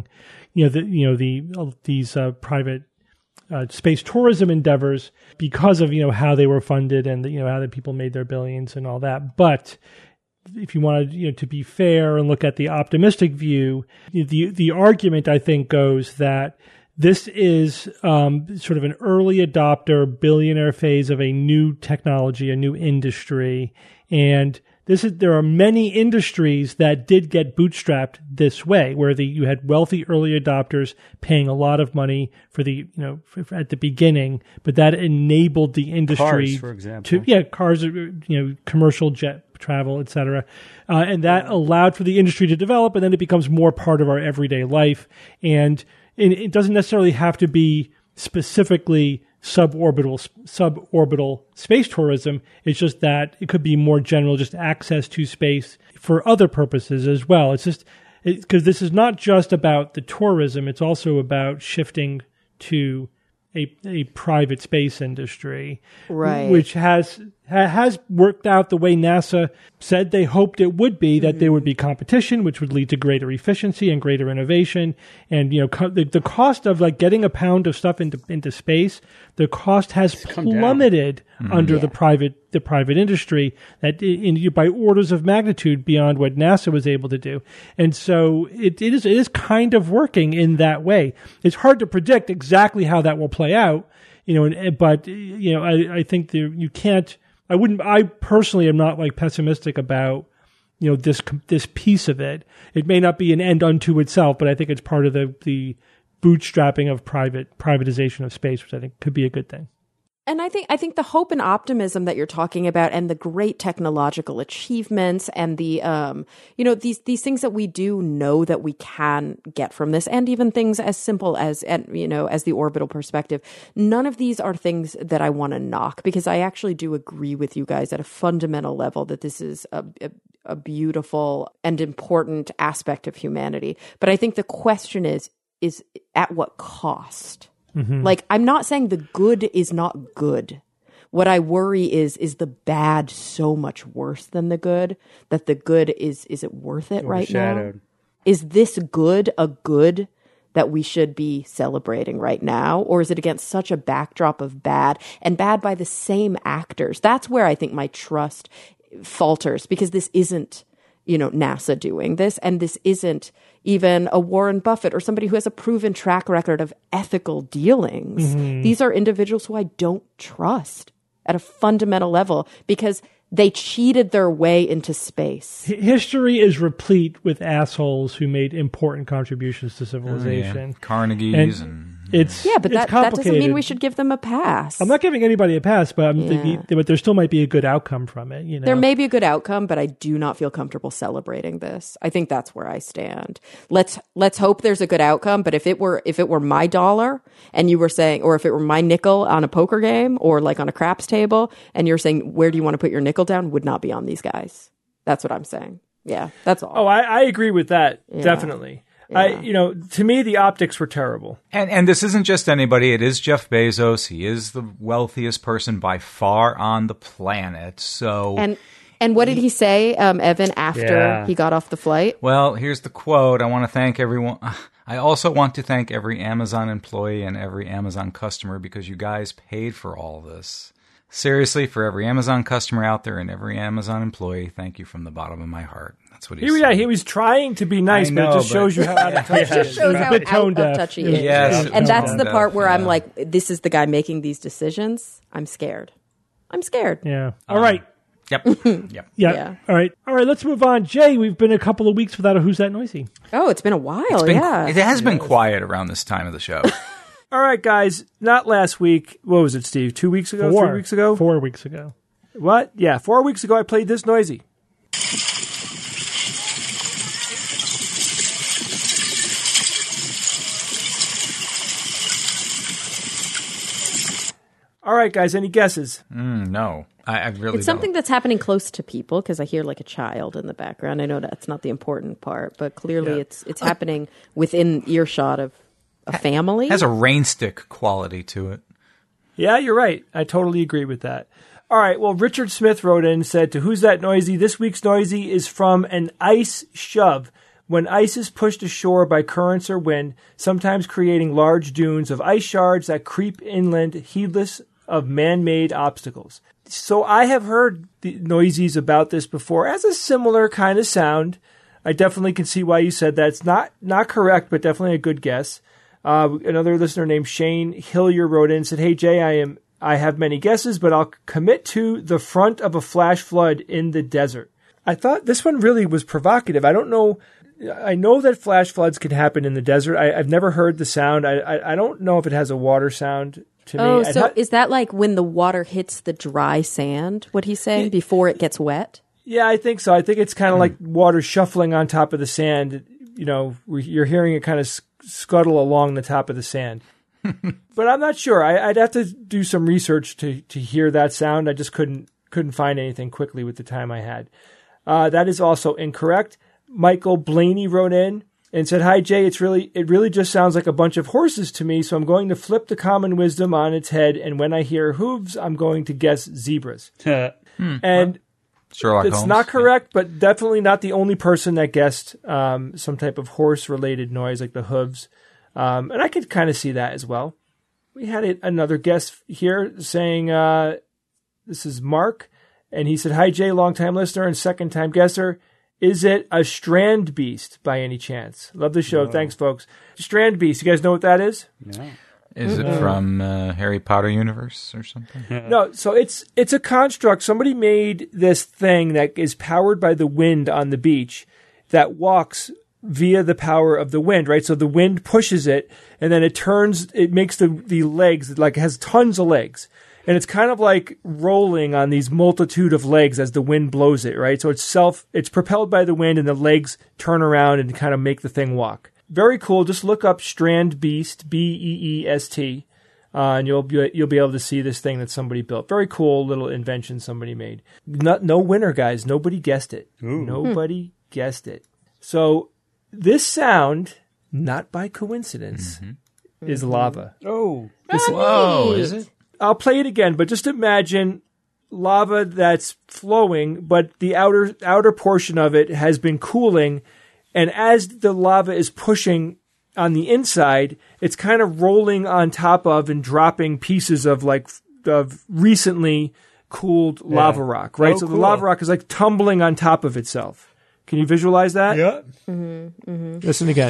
these private space tourism endeavors because of how they were funded and how the people made their billions and all that. But if you want to be fair and look at the optimistic view, the argument I think goes that this is sort of an early adopter billionaire phase of a new technology, a new industry. And there are many industries that did get bootstrapped this way, where you had wealthy early adopters paying a lot of money for at the beginning, but that enabled the industry. Cars, for example. Cars, commercial jet travel, etc. And that allowed for the industry to develop, and then it becomes more part of our everyday life. And it doesn't necessarily have to be specifically suborbital space tourism. It's just that it could be more general, just access to space for other purposes as well. It's just because this is not just about the tourism; it's also about shifting to a private space industry, right? Which has worked out the way NASA said they hoped it would be, that there would be competition, which would lead to greater efficiency and greater innovation. And, the cost of getting a pound of stuff into space, the cost has plummeted under the private industry, that by orders of magnitude beyond what NASA was able to do. And so it is kind of working in that way. It's hard to predict exactly how that will play out, but I think you can't. I personally am not pessimistic about, this piece of it. It may not be an end unto itself, but I think it's part of the bootstrapping of privatization of space, which I think could be a good thing. And I think the hope and optimism that you're talking about, and the great technological achievements, and the these things that we do know that we can get from this, and even things as simple as as the orbital perspective. None of these are things that I want to knock, because I actually do agree with you guys at a fundamental level that this is a beautiful and important aspect of humanity. But I think the question is at what cost? Mm-hmm. Like, I'm not saying the good is not good. What I worry is the bad so much worse than the good, that the good is it worth it right now? Is this good a good that we should be celebrating right now? Or is it against such a backdrop of bad, and bad by the same actors? That's where I think my trust falters, because this isn't, NASA doing this, and this isn't even a Warren Buffett or somebody who has a proven track record of ethical dealings. Mm-hmm. These are individuals who I don't trust at a fundamental level, because they cheated their way into space. History is replete with assholes who made important contributions to civilization. Carnegie's and but that doesn't mean we should give them a pass. I'm not giving anybody a pass, but I'm thinking, but there still might be a good outcome from it. There may be a good outcome, but I do not feel comfortable celebrating this. I think that's where I stand. Let's hope there's a good outcome. But if it were my dollar, and you were saying, or if it were my nickel on a poker game or like on a craps table, and you're saying, where do you want to put your nickel down, would not be on these guys. That's what I'm saying. Yeah, that's all. Oh, I agree with that. Yeah. Definitely. Yeah. To me, the optics were terrible. And this isn't just anybody. It is Jeff Bezos. He is the wealthiest person by far on the planet. So, and what did he say, Evan, after he got off the flight? Well, here's the quote. I want to thank everyone. I also want to thank every Amazon employee and every Amazon customer, because you guys paid for all this. Seriously, for every Amazon customer out there and every Amazon employee, thank you from the bottom of my heart. That's what he said. Yeah, he was trying to be nice, but it just shows you how out of touch he is. It just shows how out of touch he is. Yes, and that's the part where I'm like, this is the guy making these decisions. I'm scared. Yeah. All right. Yep. Yeah. All right. Let's move on. Jay, we've been a couple of weeks without a Who's That Noisy? Oh, it's been a while. It has been quiet around this time of the show. All right, guys. Not last week. What was it, Steve? 2 weeks ago? 3 weeks ago? 4 weeks ago. What? Yeah, 4 weeks ago I played This Noisy. All right, guys. Any guesses? No. I really It's something that's happening close to people, because I hear like a child in the background. I know that's not the important part, but clearly it's happening within earshot of a family. It has a rain stick quality to it. Yeah, you're right. I totally agree with that. All right. Well, Richard Smith wrote in and said, to Who's That Noisy? This week's noisy is from an ice shove. When ice is pushed ashore by currents or wind, sometimes creating large dunes of ice shards that creep inland, heedless of man-made obstacles. So I have heard the noisies about this before as a similar kind of sound. I definitely can see why you said that. It's not correct, but definitely a good guess. Another listener named Shane Hillier wrote in and said, hey, Jay, I have many guesses, but I'll commit to the front of a flash flood in the desert. I thought this one really was provocative. I don't know. I know that flash floods can happen in the desert. I've never heard the sound. I don't know if it has a water sound to me. Oh, so is that like when the water hits the dry sand, what he's saying, before it gets wet? Yeah, I think so. I think it's kind of like water shuffling on top of the sand. You're hearing it kind of scuttle along the top of the sand. But I'm not sure. I'd have to do some research to hear that sound. I just couldn't find anything quickly with the time I had. That is also incorrect. Michael Blaney wrote in and said, hi, Jay, it really just sounds like a bunch of horses to me, so I'm going to flip the common wisdom on its head, and when I hear hooves, I'm going to guess zebras. And Sherlock it's Holmes. not correct, but definitely not the only person that guessed some type of horse-related noise like the hooves. And I could kind of see that as well. We had another guest here saying, this is Mark, and he said, hi, Jay, long-time listener and second-time guesser. Is it a strand beast by any chance? Love the show. No. Thanks, folks. Strand beast. You guys know what that is? No. Is it from Harry Potter universe or something? No. So it's a construct. Somebody made this thing that is powered by the wind on the beach that walks via the power of the wind, right? So the wind pushes it, and then it makes the legs, like it has tons of legs. And it's kind of like rolling on these multitude of legs as the wind blows it, right? So it's propelled by the wind and the legs turn around and kind of make the thing walk. Very cool. Just look up Strand Beast, Beest, and you'll be able to see this thing that somebody built. Very cool little invention somebody made. No winner, guys. Nobody guessed it. Ooh. Nobody guessed it. So this sound, not by coincidence, is lava. Oh. Whoa, is it? I'll play it again, but just imagine lava that's flowing, but the outer portion of it has been cooling, and as the lava is pushing on the inside, it's kind of rolling on top of and dropping pieces of recently cooled lava rock, right? Oh, so cool. the lava rock is like tumbling on top of itself. Can you visualize that? Yeah. Listen again.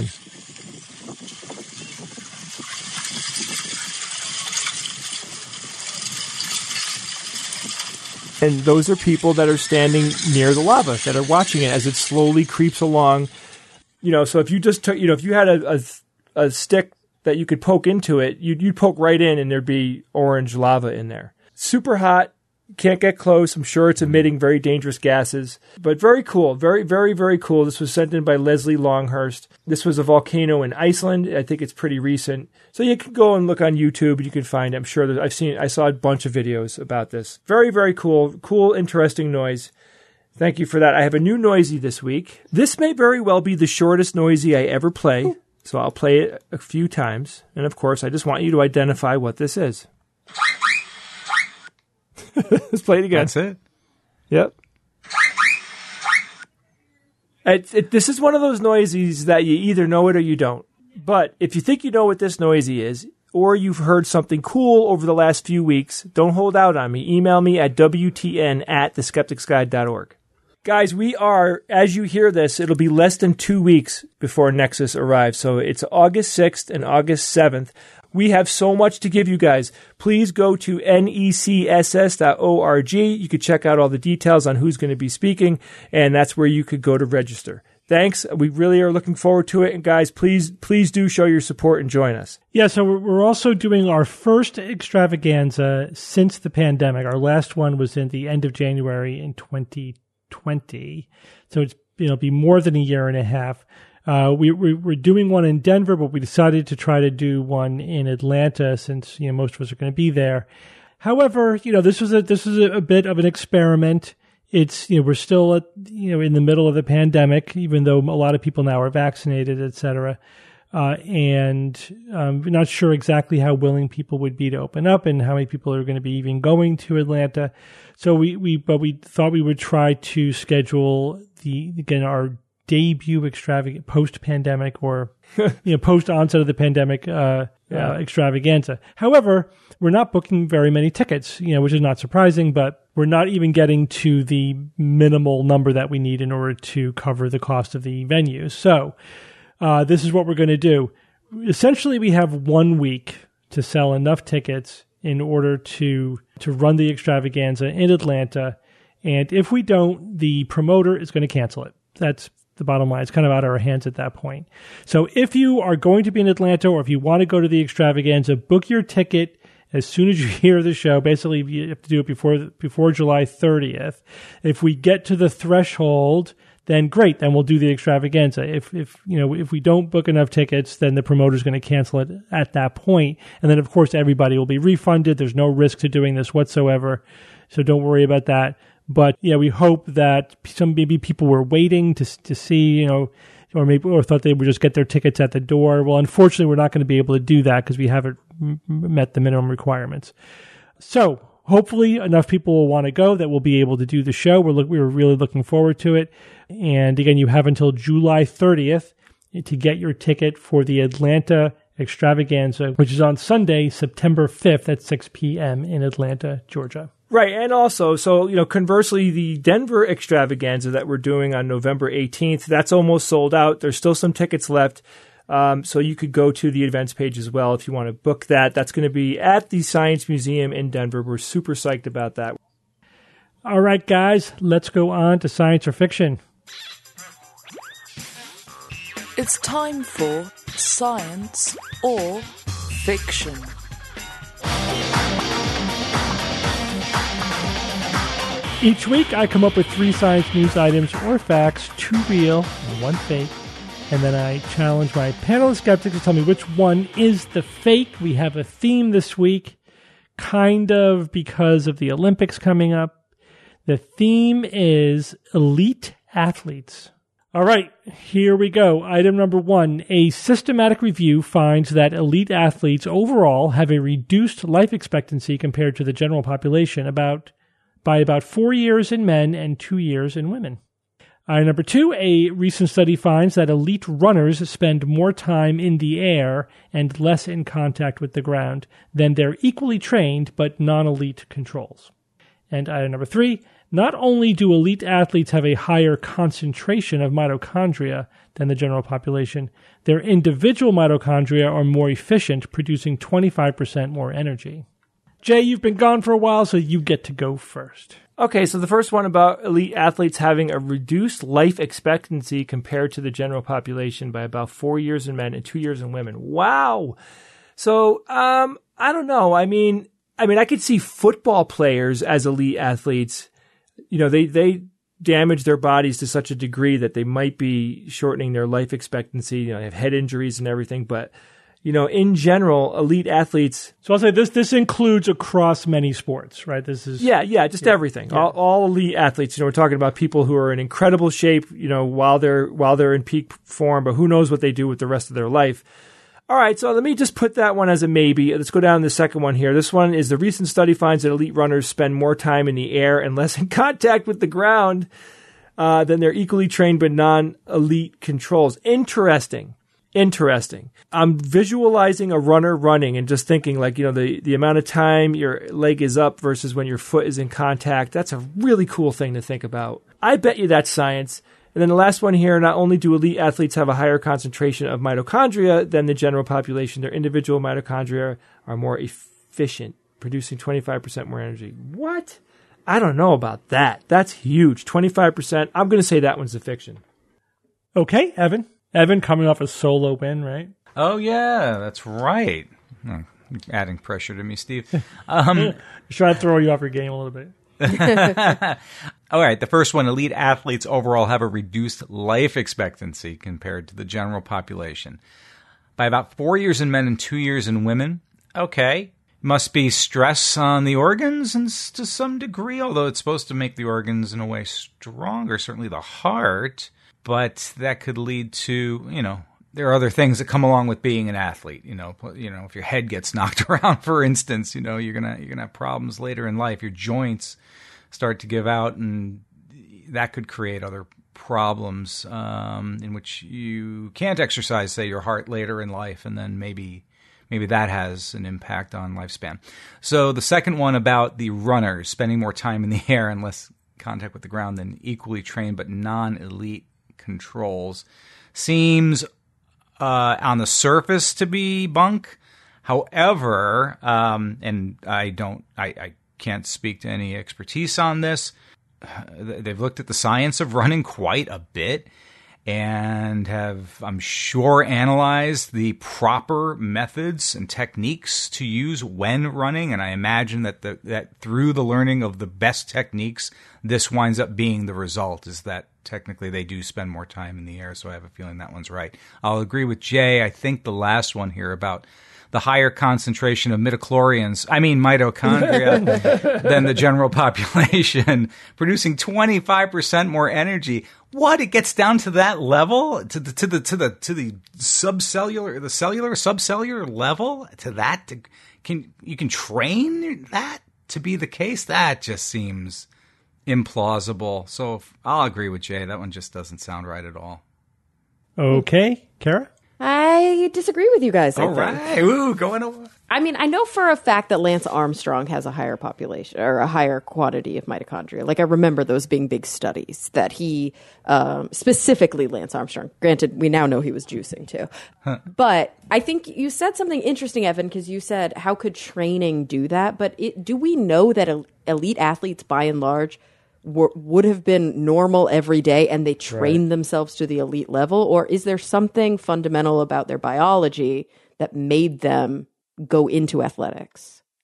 And those are people that are standing near the lava that are watching it as it slowly creeps along. So if you just took, if you had a stick that you could poke into it, you'd poke right in and there'd be orange lava in there. Super hot. Can't get close. I'm sure it's emitting very dangerous gases, but very cool. Very, very, very cool. This was sent in by Leslie Longhurst. This was a volcano in Iceland. I think it's pretty recent. So you can go and look on YouTube and you can find it. I'm sure that I saw a bunch of videos about this. Very, very cool. Cool, interesting noise. Thank you for that. I have a new noisy this week. This may very well be the shortest noisy I ever play. So I'll play it a few times. And of course, I just want you to identify what this is. Let's play it again. That's it. Yep. This is one of those noisies that you either know it or you don't. But if you think you know what this noisy is, or you've heard something cool over the last few weeks, don't hold out on me. Email me at wtn@theskepticsguide.org. Guys, we are, as you hear this, it'll be less than 2 weeks before Nexus arrives. So it's August 6th and August 7th. We have so much to give you guys. Please go to necss.org. You could check out all the details on who's going to be speaking, and that's where you could go to register. Thanks. We really are looking forward to it. And guys, please do show your support and join us. Yeah, so we're also doing our first extravaganza since the pandemic. Our last one was in the end of January in 2020. So it's be more than a year and a half. We're doing one in Denver, but we decided to try to do one in Atlanta since most of us are going to be there. However, this was a bit of an experiment. It's we're still in the middle of the pandemic, even though a lot of people now are vaccinated, etc. And we're not sure exactly how willing people would be to open up and how many people are going to be even going to Atlanta. So we thought we would try to schedule our debut extravagant post-pandemic or post-onset of the pandemic extravaganza. However, we're not booking very many tickets, which is not surprising, but we're not even getting to the minimal number that we need in order to cover the cost of the venue. So this is what we're going to do. Essentially, we have 1 week to sell enough tickets in order to run the extravaganza in Atlanta. And if we don't, the promoter is going to cancel it. That's the bottom line. It's kind of out of our hands at that point. So if you are going to be in Atlanta or if you want to go to the extravaganza, book your ticket as soon as you hear the show. Basically, you have to do it before July 30th. If we get to the threshold, then great. Then we'll do the extravaganza. If we don't book enough tickets, then the promoter's going to cancel it at that point. And then, of course, everybody will be refunded. There's no risk to doing this whatsoever. So don't worry about that. But yeah, we hope that maybe people were waiting to see, or thought they would just get their tickets at the door. Well, unfortunately, we're not going to be able to do that because we haven't met the minimum requirements. So hopefully, enough people will want to go that we'll be able to do the show. We're really looking forward to it. And again, you have until July 30th to get your ticket for the Atlanta extravaganza, which is on Sunday, September 5th at 6 p.m. in Atlanta, Georgia. Right, and also, conversely, the Denver extravaganza that we're doing on November 18th, that's almost sold out. There's still some tickets left, so you could go to the events page as well if you want to book that. That's going to be at the Science Museum in Denver. We're super psyched about that. All right, guys, let's go on to science or fiction. It's time for science or fiction. Each week, I come up with 3 science news items or facts, 2 real and 1 fake. And then I challenge my panel of skeptics to tell me which one is the fake. We have a theme this week, kind of because of the Olympics coming up. The theme is elite athletes. All right, here we go. Item number 1. A systematic review finds that elite athletes overall have a reduced life expectancy compared to the general population by about 4 years in men and 2 years in women. Item number 2, a recent study finds that elite runners spend more time in the air and less in contact with the ground than their equally trained but non-elite controls. And item number 3, not only do elite athletes have a higher concentration of mitochondria than the general population, their individual mitochondria are more efficient, producing 25% more energy. Jay, you've been gone for a while, so you get to go first. Okay, so the first one about elite athletes having a reduced life expectancy compared to the general population by about 4 years in men and 2 years in women. Wow. So, I don't know. I mean, I could see football players as elite athletes. You know, they damage their bodies to such a degree that they might be shortening their life expectancy. You know, they have head injuries and everything, but you know, in general, elite athletes. So I'll say this includes across many sports, right? This is just everything. Yeah. All elite athletes. You know, we're talking about people who are in incredible shape. You know, while they're in peak form, but who knows what they do with the rest of their life. All right, so let me just put that one as a maybe. Let's go down to the second one here. This one is the recent study finds that elite runners spend more time in the air and less in contact with the ground than their equally trained but non-elite controls. Interesting. I'm visualizing a runner running and just thinking like, you know, the amount of time your leg is up versus when your foot is in contact. That's a really cool thing to think about. I bet you that's science. And then the last one here, not only do elite athletes have a higher concentration of mitochondria than the general population, their individual mitochondria are more efficient, producing 25% more energy. What? I don't know about that. That's huge. 25%. I'm going to say that one's a fiction. Okay, Evan. Evan coming off a solo win, right? Oh, yeah, that's right. Oh, adding pressure to me, Steve. Just trying to throw you off your game a little bit. All right, the first one, elite athletes overall have a reduced life expectancy compared to the general population by about 4 years in men and 2 years in women. Okay. Must be stress on the organs and to some degree, although it's supposed to make the organs in a way stronger, certainly the heart. But that could lead to, you know, there are other things that come along with being an athlete. You know, if your head gets knocked around, for instance, you know, you're gonna have problems later in life. Your joints start to give out, and that could create other problems in which you can't exercise, say, your heart later in life, and then maybe that has an impact on lifespan. So the second one about the runners spending more time in the air and less contact with the ground than equally trained but non-elite controls seems on the surface to be bunk. However, and I can't speak to any expertise on this. They've looked at the science of running quite a bit and have, I'm sure, analyzed the proper methods and techniques to use when running. And I imagine that through the learning of the best techniques, this winds up being the result, is that technically they do spend more time in the air. So I have a feeling that one's right. I'll agree with Jay. I think the last one here about the higher concentration of mitochondria than the general population, producing 25% more energy. What? It gets down to that level, to the subcellular, the cellular subcellular level, to that. You can train that to be the case? That just seems implausible. So I'll agree with Jay. That one just doesn't sound right at all. Okay, Kara? I disagree with you guys. All right. Ooh, going over. I mean, I know for a fact that Lance Armstrong has a higher population or a higher quantity of mitochondria. Like, I remember those being big studies that he, specifically Lance Armstrong. Granted, we now know he was juicing too. But I think you said something interesting, Evan, because you said, how could training do that? But do we know that elite athletes, by and large, would have been normal every day and they trained themselves to the elite level? Or is there something fundamental about their biology that made them go into athletics?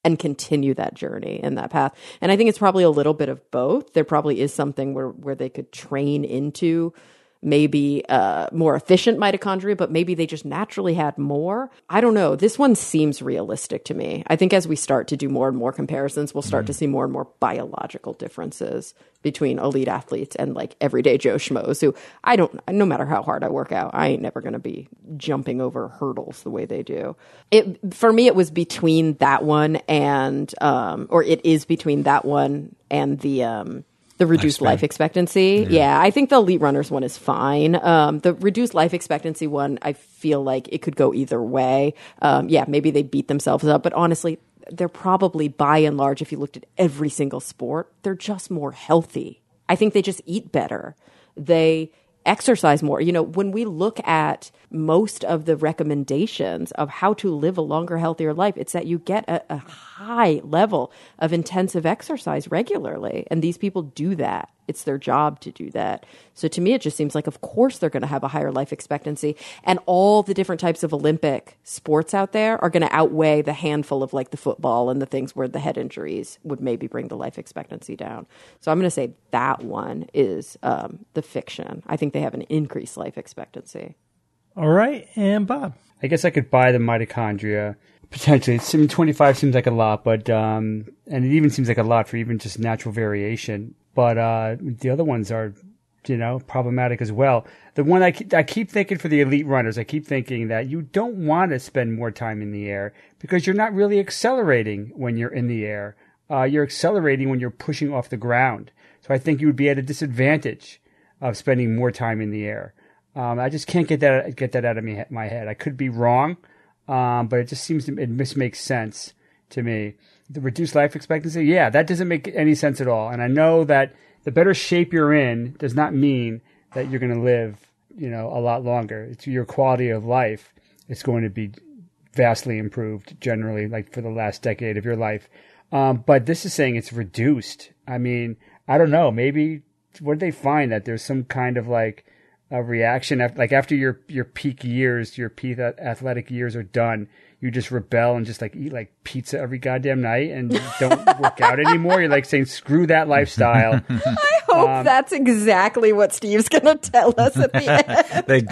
and continue that journey and that path. And I think it's probably a little bit of both. There probably is something where they could train into maybe more efficient mitochondria, but maybe they just naturally had more. I don't know. This one seems realistic to me. I think as we start to do more and more comparisons, we'll start to see more and more biological differences between elite athletes and like everyday Joe Schmoes who no matter how hard I work out, I ain't never going to be jumping over hurdles the way they do. For me, it was between that one and, or it is between that one and the reduced life expectancy. Yeah, I think the elite runners one is fine. The reduced life expectancy one, I feel like it could go either way. Maybe they beat themselves up, but honestly, they're probably by and large, if you looked at every single sport, they're just more healthy. I think they just eat better. They exercise more. You know, when we look at most of the recommendations of how to live a longer, healthier life, it's that you get a high level of intensive exercise regularly. And these people do that. It's their job to do that. So to me, it just seems like, of course, they're going to have a higher life expectancy. And all the different types of Olympic sports out there are going to outweigh the handful of like the football and the things where the head injuries would maybe bring the life expectancy down. So I'm going to say that one is the fiction. I think they have an increased life expectancy. All right. And Bob. I guess I could buy the mitochondria. Potentially. 25 seems like a lot, but and it even seems like a lot for even just natural variation. But the other ones are, problematic as well. The one I keep thinking for the elite runners, I keep thinking that you don't want to spend more time in the air because you're not really accelerating when you're in the air. You're accelerating when you're pushing off the ground. So I think you would be at a disadvantage of spending more time in the air. I just can't get that out of my head. I could be wrong, but it just seems it makes sense to me. The reduced life expectancy, yeah, that doesn't make any sense at all. And I know that the better shape you're in does not mean that you're going to live, a lot longer. It's your quality of life. It's going to be vastly improved generally, like for the last decade of your life. But this is saying it's reduced. I mean, I don't know. Maybe what did they find that there's some kind of like a reaction after your peak years, your peak athletic years are done, you just rebel and just like eat like pizza every goddamn night and don't work out anymore. You're like saying, screw that lifestyle. I hope that's exactly what Steve's going to tell us at the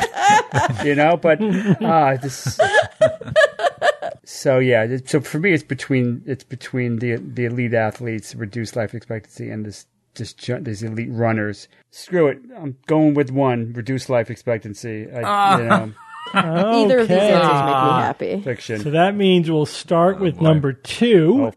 end. But this. So yeah, so for me, it's between the elite athletes, reduced life expectancy, and these elite runners. Screw it. I'm going with one, reduced life expectancy. Either of these answers make me happy. Fiction. So that means we'll start with number 2.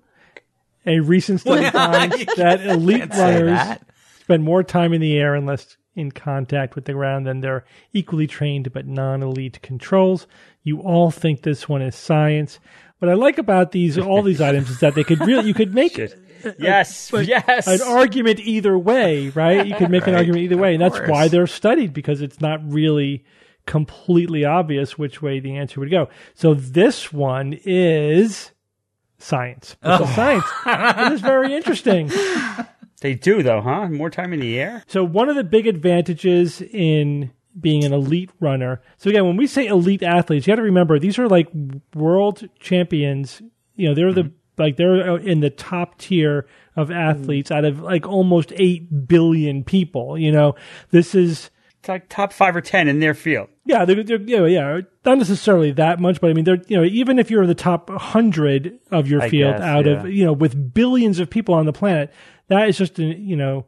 A recent study finds that elite runners spend more time in the air and less in contact with the ground than their equally trained but non-elite controls. You all think this one is science. What I like about all these items is that you could make yes, an argument either way, right? You could make an argument either way, and that's why they're studied, because it's not really completely obvious which way the answer would go. So this one is science. It's science. It is very interesting. They do, though, huh? More time in the air? So one of the big advantages in being an elite runner. So again, when we say elite athletes, you got to remember these are like world champions. They're they're in the top tier of athletes out of like almost 8 billion people. This is it's like top 5 or 10 in their field. Yeah, they're not necessarily that much, but I mean, they're even if you're in the top 100 of your field of with billions of people on the planet, that is just you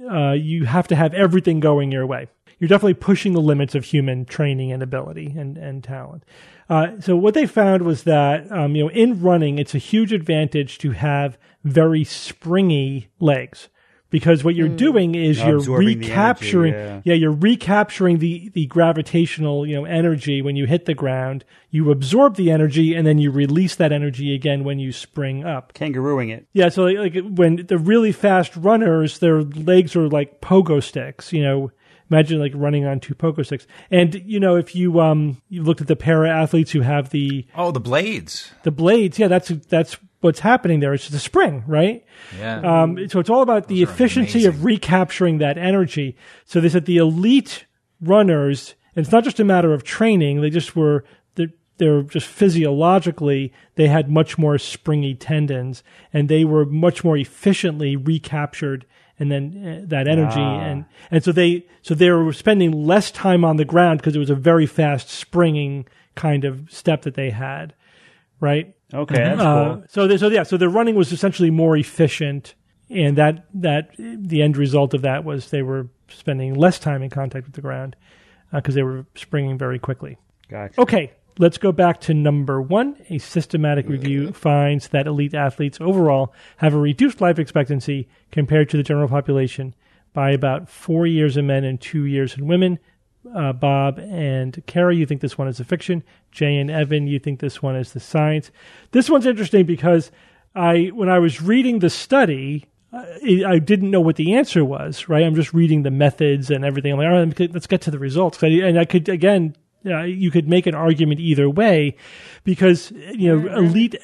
have to have everything going your way. You're definitely pushing the limits of human training and ability and talent. So what they found was that, in running, it's a huge advantage to have very springy legs, because what you're doing is you're recapturing, you're recapturing the gravitational, energy when you hit the ground. You absorb the energy and then you release that energy again when you spring up. Kangarooing it. Yeah. So like when the really fast runners, their legs are like pogo sticks, Imagine like running on 2 pogo sticks. And, if you looked at the para athletes who have the blades. The blades, yeah, that's what's happening there. It's just a spring, right? Yeah. So it's all about the efficiency of recapturing that energy. So they said the elite runners, and it's not just a matter of training, they just were they're just physiologically, they had much more springy tendons, and they were much more efficiently recaptured, and then that energy, and so they were spending less time on the ground because it was a very fast springing kind of step that they had, right? Okay, that's cool. So their running was essentially more efficient, and that the end result of that was they were spending less time in contact with the ground because they were springing very quickly. Gotcha. Okay, let's go back to number 1. A systematic review finds that elite athletes overall have a reduced life expectancy compared to the general population by about 4 years in men and 2 years in women. Bob and Kara, you think this one is a fiction. Jay and Evan, you think this one is the science. This one's interesting because when I was reading the study, I didn't know what the answer was, right? I'm just reading the methods and everything. I'm like, all right, let's get to the results. And I could, again, you could make an argument either way because, elite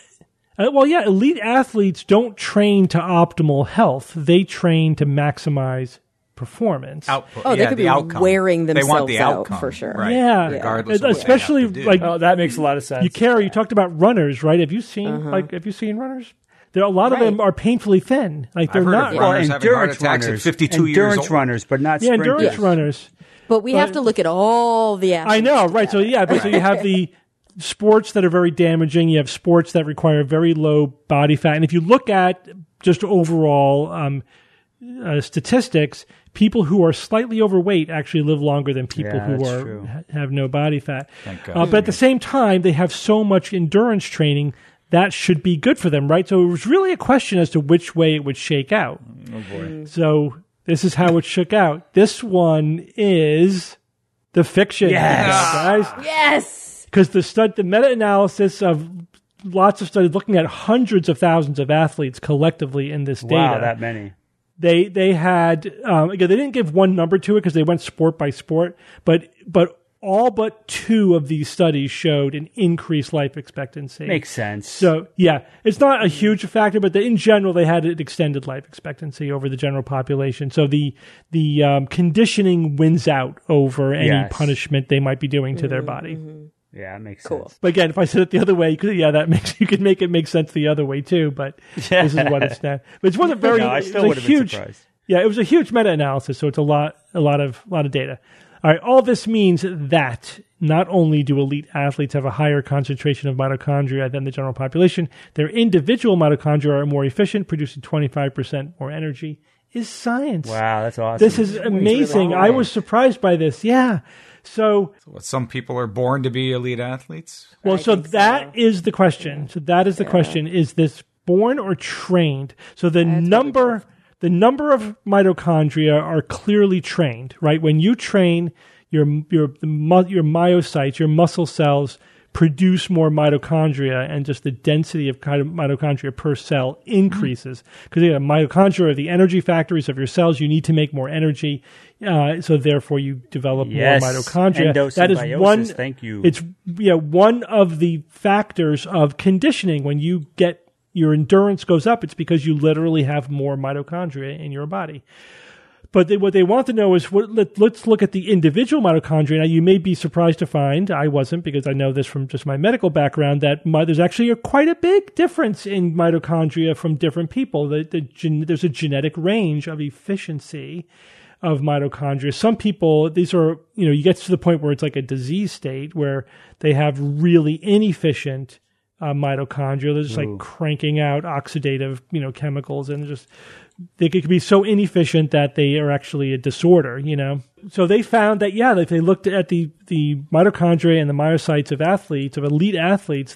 athletes don't train to optimal health. They train to maximize performance. Output. Oh, they could be outcome. wearing themselves they want the out outcome, for sure. Right? Yeah. Regardless of what especially they have to do. like that makes a lot of sense. you talked about runners, right? Have you seen runners? There are a lot of them are painfully thin. Like they're I've heard not of runners having heart endurance attacks at runners, 52 years endurance old. runners, but not yeah, sprinters. endurance runners. But we have to look at all the athletes. I know, right? So so you have the sports that are very damaging. You have sports that require very low body fat, and if you look at just overall statistics, people who are slightly overweight actually live longer than people who have no body fat. Thank God. But at the same time, they have so much endurance training that should be good for them, right? So it was really a question as to which way it would shake out. Oh boy! So this is how it shook out. This one is the fiction, guys. Yes. Because the meta-analysis of lots of studies looking at hundreds of thousands of athletes collectively in this data. Wow, that many. They had again, they didn't give one number to it because they went sport by sport, but all but 2 of these studies showed an increased life expectancy. Makes sense. So yeah, it's not a huge factor, but in general they had an extended life expectancy over the general population. So the conditioning wins out over any punishment they might be doing to their body. Yeah, that makes Cool. sense. But again, if I said it the other way, you could make it make sense the other way too. But this is what it's now. But it wasn't very. No, I still would have been surprised. Yeah, it was a huge meta-analysis, so it's a lot of data. All right, all this means that not only do elite athletes have a higher concentration of mitochondria than the general population, their individual mitochondria are more efficient, producing 25% more energy. Is science? Wow, that's awesome. This is amazing. I was surprised by this. Yeah. So some people are born to be elite athletes. Well, so that is the question. So that is the question. Is this born or trained? So the number of mitochondria are clearly trained, right? When you train, your myocytes, your muscle cells produce more mitochondria, and just the density of mitochondria per cell increases. Because mitochondria are the energy factories of your cells. You need to make more energy, so therefore you develop more mitochondria. That is one. Thank you. It's one of the factors of conditioning. When you get your endurance goes up, it's because you literally have more mitochondria in your body. But what they want to know is, let's look at the individual mitochondria. Now, you may be surprised to find, I wasn't because I know this from just my medical background, that there's actually quite a big difference in mitochondria from different people. There's a genetic range of efficiency of mitochondria. Some people, these are, you get to the point where it's like a disease state where they have really inefficient mitochondria. They're just like cranking out oxidative, chemicals, and they could be so inefficient that they are actually a disorder, So they found that, if they looked at the mitochondria and the myocytes of elite athletes,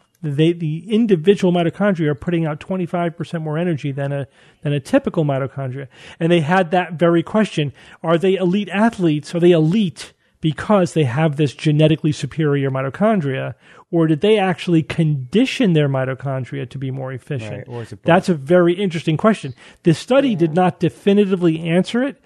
the individual mitochondria are putting out 25% more energy than a typical mitochondria. And they had that very question: are they elite athletes? Are they elite because they have this genetically superior mitochondria, or did they actually condition their mitochondria to be more efficient? Right, that's a very interesting question. This study did not definitively answer it,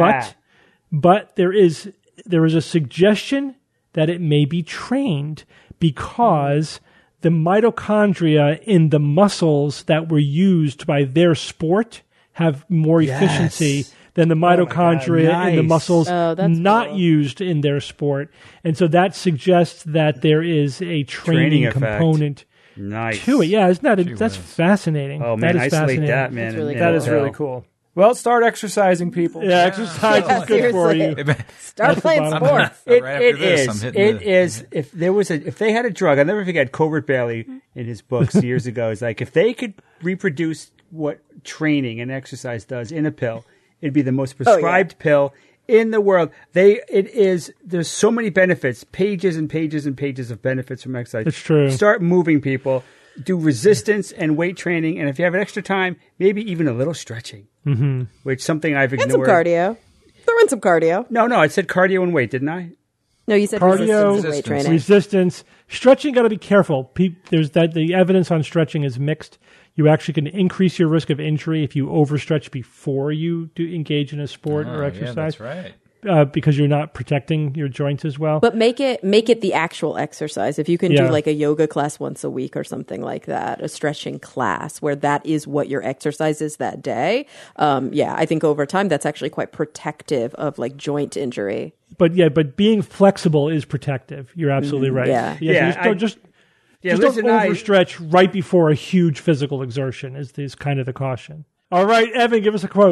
but there is a suggestion that it may be trained, because the mitochondria in the muscles that were used by their sport have more efficiency than the mitochondria in the nice. muscles Oh, that's not cool. used in their sport. And so that suggests that there is a training effect. component Nice. to it. Yeah, isn't that that's fascinating. Oh man, that is isolate fascinating. that, man. That's really and That is tell. really cool. Well, start exercising, people. Yeah, exercise is good for seriously. you. Start playing bottom sports. It Right after this, I'm is. hitting It the- is. If they had a drug, I'll never forget Covert Bailey in his books years ago. It's like if they could reproduce what training and exercise does in a pill, it'd be the most prescribed pill in the world. There's so many benefits, pages and pages and pages of benefits from exercise. It's true. Start moving, people. Do resistance and weight training, and if you have an extra time, maybe even a little stretching, which is something I've ignored. And some cardio. Throw in some cardio. No, I said cardio and weight, didn't I? No, you said Cardio, resistance and weight training. resistance, stretching. Got to be careful. There's that the evidence on stretching is mixed. You actually can increase your risk of injury if you overstretch before you do engage in a sport or exercise. Yeah, that's right. Because you're not protecting your joints as well. But make it the actual exercise. If you can Yeah. do like a yoga class once a week or something like that, a stretching class where that is what your exercise is that day. I think over time that's actually quite protective of like joint injury. But being flexible is protective. You're absolutely right. yeah. Just don't listen, overstretch right before a huge physical exertion is kind of the caution. All right, Evan, give us a quote.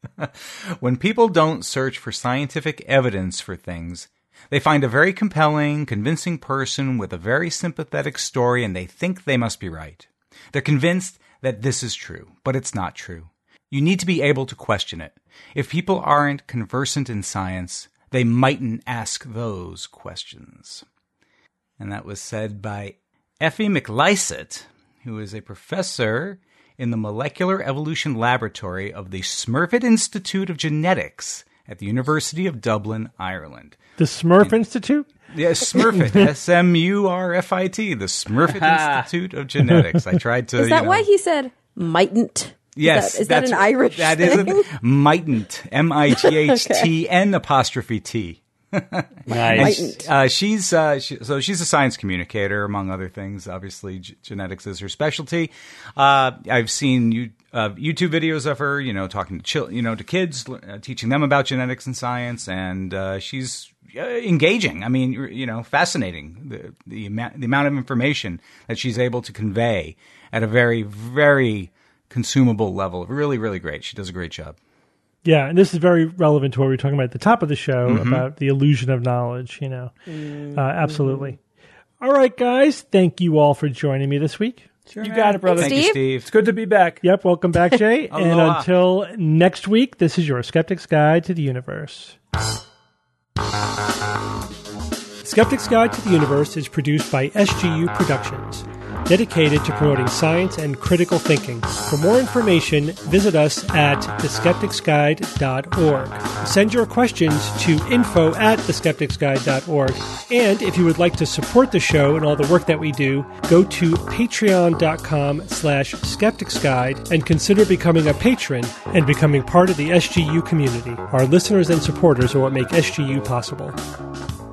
When people don't search for scientific evidence for things, they find a very compelling, convincing person with a very sympathetic story and they think they must be right. They're convinced that this is true, but it's not true. You need to be able to question it. If people aren't conversant in science, they mightn't ask those questions. And that was said by Effie McLysaght, who is a professor in the Molecular Evolution Laboratory of the Smurfit Institute of Genetics at the University of Dublin, Ireland. The Smurf Institute? Yeah, Smurfit, S-M-U-R-F-I-T, the Smurfit Institute of Genetics. I tried to. Is that why he said mightn't? Yes, Is that an Irish that thing? is mightn't, M-I-G-H-T-N apostrophe T. Nice. She's a science communicator, among other things. Obviously, genetics is her specialty. I've seen YouTube videos of her, talking to kids, teaching them about genetics and science, and she's engaging. I mean, fascinating. The amount of information that she's able to convey at a very, very consumable level. Really, really great. She does a great job. Yeah, and this is very relevant to what we were talking about at the top of the show about the illusion of knowledge, Absolutely. All right, guys. Thank you all for joining me this week. You got it, brother. Thank you, Steve? Steve. It's good to be back. Yep, welcome back, Jay. And Aloha. until next week, this is your Skeptic's Guide to the Universe. Skeptic's Guide to the Universe is produced by SGU Productions, dedicated to promoting science and critical thinking. For more information, visit us at theskepticsguide.org. Send your questions to info@theskepticsguide.org. And if you would like to support the show and all the work that we do, go to patreon.com/skepticsguide and consider becoming a patron and becoming part of the SGU community. Our listeners and supporters are what make SGU possible.